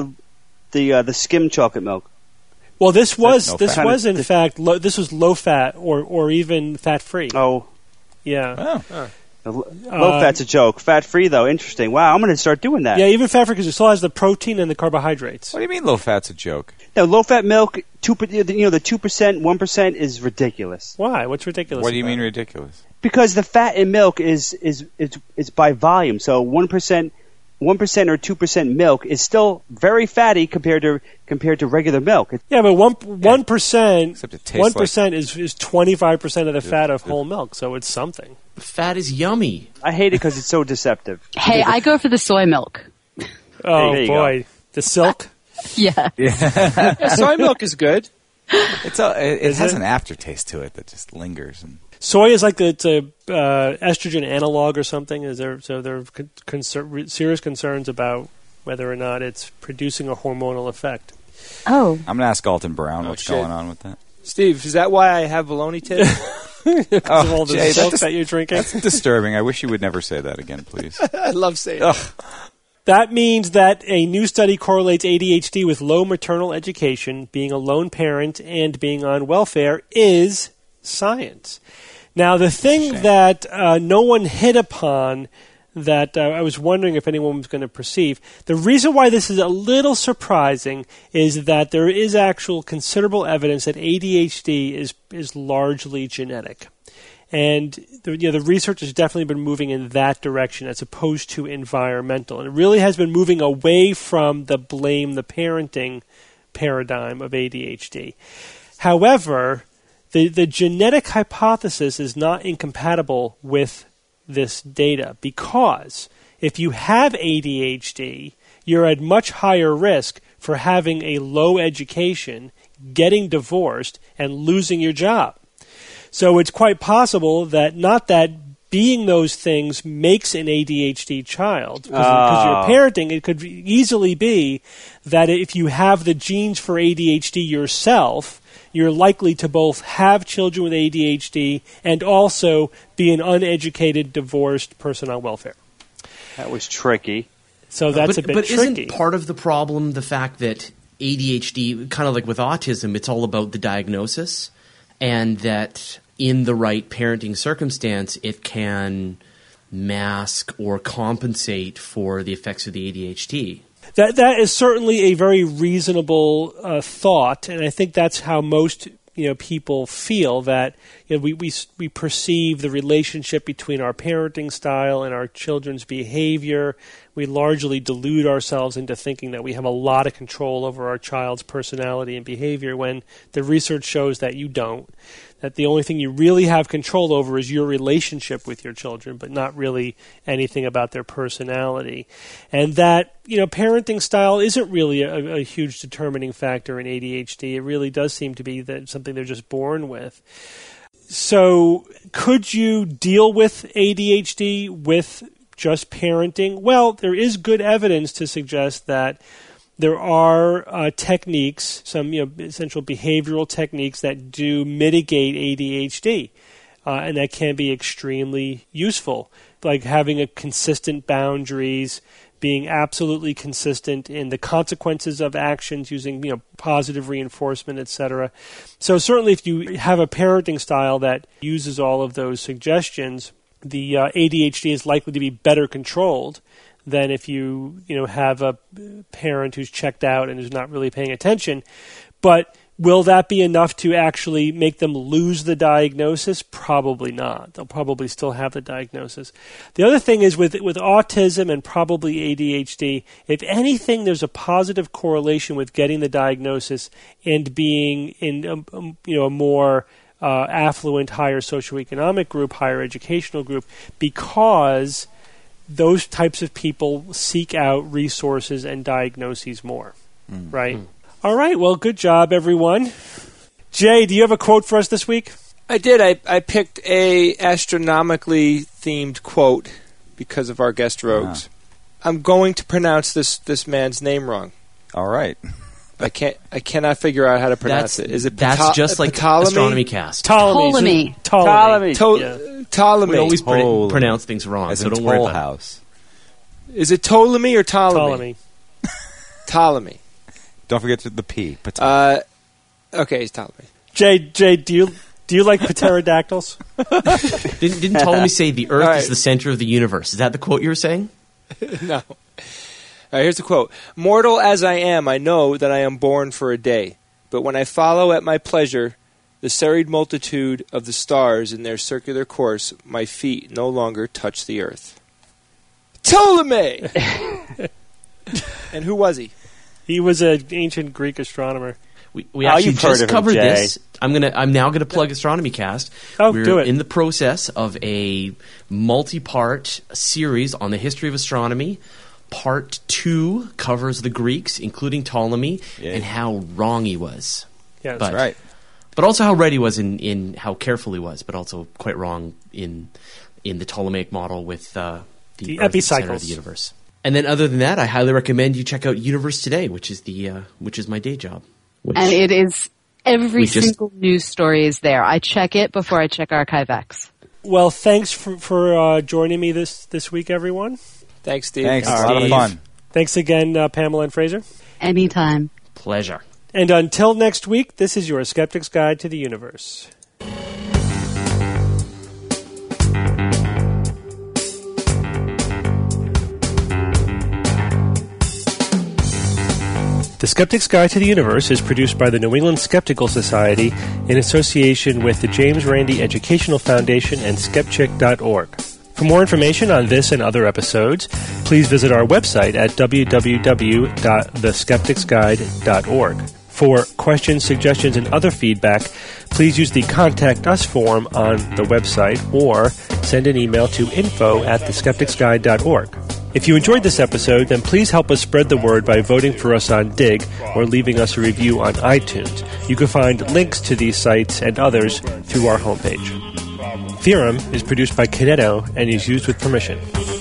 the skim chocolate milk? Well, this was fat. in fact this was low fat or even fat free. Oh, yeah. Low fat's a joke. Fat free though, interesting. Wow, I'm going to start doing that. Yeah, even fat free because it still has the protein and the carbohydrates. What do you mean low fat's a joke? No, low fat milk, the 2%, 1% is ridiculous. Why? What's ridiculous? What do you about mean it? ridiculous? Because the fat in milk is by volume. So 1% or 2% milk is still very fatty compared to regular milk. Yeah, but 1% Except it tastes 1% is 25% of the fat of whole milk, so it's something. Fat is yummy. I hate it because it's so deceptive. Hey, I go for the soy milk. Oh there you boy, the silk. Yeah. Soy milk is good. It has an aftertaste to it that just lingers. And Soy is like it's a estrogen analog or something. Is there? So there are serious concerns about whether or not it's producing a hormonal effect. Oh. I'm going to ask Alton Brown what's going on with that. Steve, is that why I have baloney tits? Because of all the milk that you're drinking? That's disturbing. I wish you would never say that again, please. I love saying that. That means that a new study correlates ADHD with low maternal education, being a lone parent, and being on welfare is science. Now, the thing that no one hit upon that I was wondering if anyone was going to perceive, the reason why this is a little surprising is that there is actual considerable evidence that ADHD is largely genetic. And the research has definitely been moving in that direction as opposed to environmental. And it really has been moving away from the blame the parenting paradigm of ADHD. However, the genetic hypothesis is not incompatible with this data, because if you have ADHD, you're at much higher risk for having a low education, getting divorced, and losing your job. So it's quite possible that not that being those things makes an ADHD child, because you're parenting, it could easily be that if you have the genes for ADHD yourself, you're likely to both have children with ADHD and also be an uneducated, divorced person on welfare. That was tricky. So that's a bit tricky. But isn't part of the problem the fact that ADHD, kind of like with autism, it's all about the diagnosis, and that in the right parenting circumstance, it can mask or compensate for the effects of the ADHD? That is certainly a very reasonable thought, and I think that's how most people feel, that we perceive the relationship between our parenting style and our children's behavior. We largely delude ourselves into thinking that we have a lot of control over our child's personality and behavior, when the research shows that you don't. That the only thing you really have control over is your relationship with your children, but not really anything about their personality. And that, parenting style isn't really a huge determining factor in ADHD. It really does seem to be that something they're just born with. So could you deal with ADHD with just parenting? Well, there is good evidence to suggest that there are techniques, some essential behavioral techniques that do mitigate ADHD, and that can be extremely useful, like having a consistent boundaries, being absolutely consistent in the consequences of actions, using positive reinforcement, etc. So certainly, if you have a parenting style that uses all of those suggestions, the ADHD is likely to be better controlled than if you have a parent who's checked out and is not really paying attention. But will that be enough to actually make them lose the diagnosis? Probably not. They'll probably still have the diagnosis. The other thing is with autism and probably ADHD, if anything, there's a positive correlation with getting the diagnosis and being in a more affluent, higher socioeconomic group, higher educational group, because those types of people seek out resources and diagnoses more, right? All right, well, good job, everyone. Jay, do you have a quote for us this week? I did. I picked a astronomically themed quote because of our guest rogues. I'm going to pronounce this man's name wrong. All right. I cannot figure out how to pronounce it. Is it that's just like Ptolemy? Astronomy Cast. Ptolemy. Ptolemy. We always pronounce things wrong, so don't worry about House. Is it Ptolemy or Ptolemy? Ptolemy. Don't forget the P. Okay, it's Ptolemy. Jay, do you like pterodactyls? Didn't Ptolemy say the Earth is the center of the universe? Is that the quote you were saying? No. All right, here's the quote. Mortal as I am, I know that I am born for a day. But when I follow at my pleasure the serried multitude of the stars in their circular course, my feet no longer touch the earth. Ptolemy! And who was he? He was an ancient Greek astronomer. We actually just covered this. I'm now gonna plug Astronomy Cast. We're do it. in the process of a multi-part series on the history of astronomy. Part 2 covers the Greeks, including Ptolemy, and how wrong he was. Yeah, that's right. But also how right he was in how careful he was, but also quite wrong in the Ptolemaic model with the Earth epicycles center of the universe. And then other than that, I highly recommend you check out Universe Today, which is my day job. And it is every single news story is there. I check it before I check ArchiveX. Well, thanks for joining me this week, everyone. Thanks, Steve. Thanks. It's a lot of fun. Thanks again, Pamela and Fraser. Anytime. Pleasure. And until next week, this is your Skeptic's Guide to the Universe. The Skeptic's Guide to the Universe is produced by the New England Skeptical Society in association with the James Randi Educational Foundation and Skepchick.org. For more information on this and other episodes, please visit our website at www.theskepticsguide.org. For questions, suggestions, and other feedback, please use the Contact Us form on the website or send an email to info@theskepticsguide.org. If you enjoyed this episode, then please help us spread the word by voting for us on Dig or leaving us a review on iTunes. You can find links to these sites and others through our homepage. Theorem is produced by Kineto and is used with permission.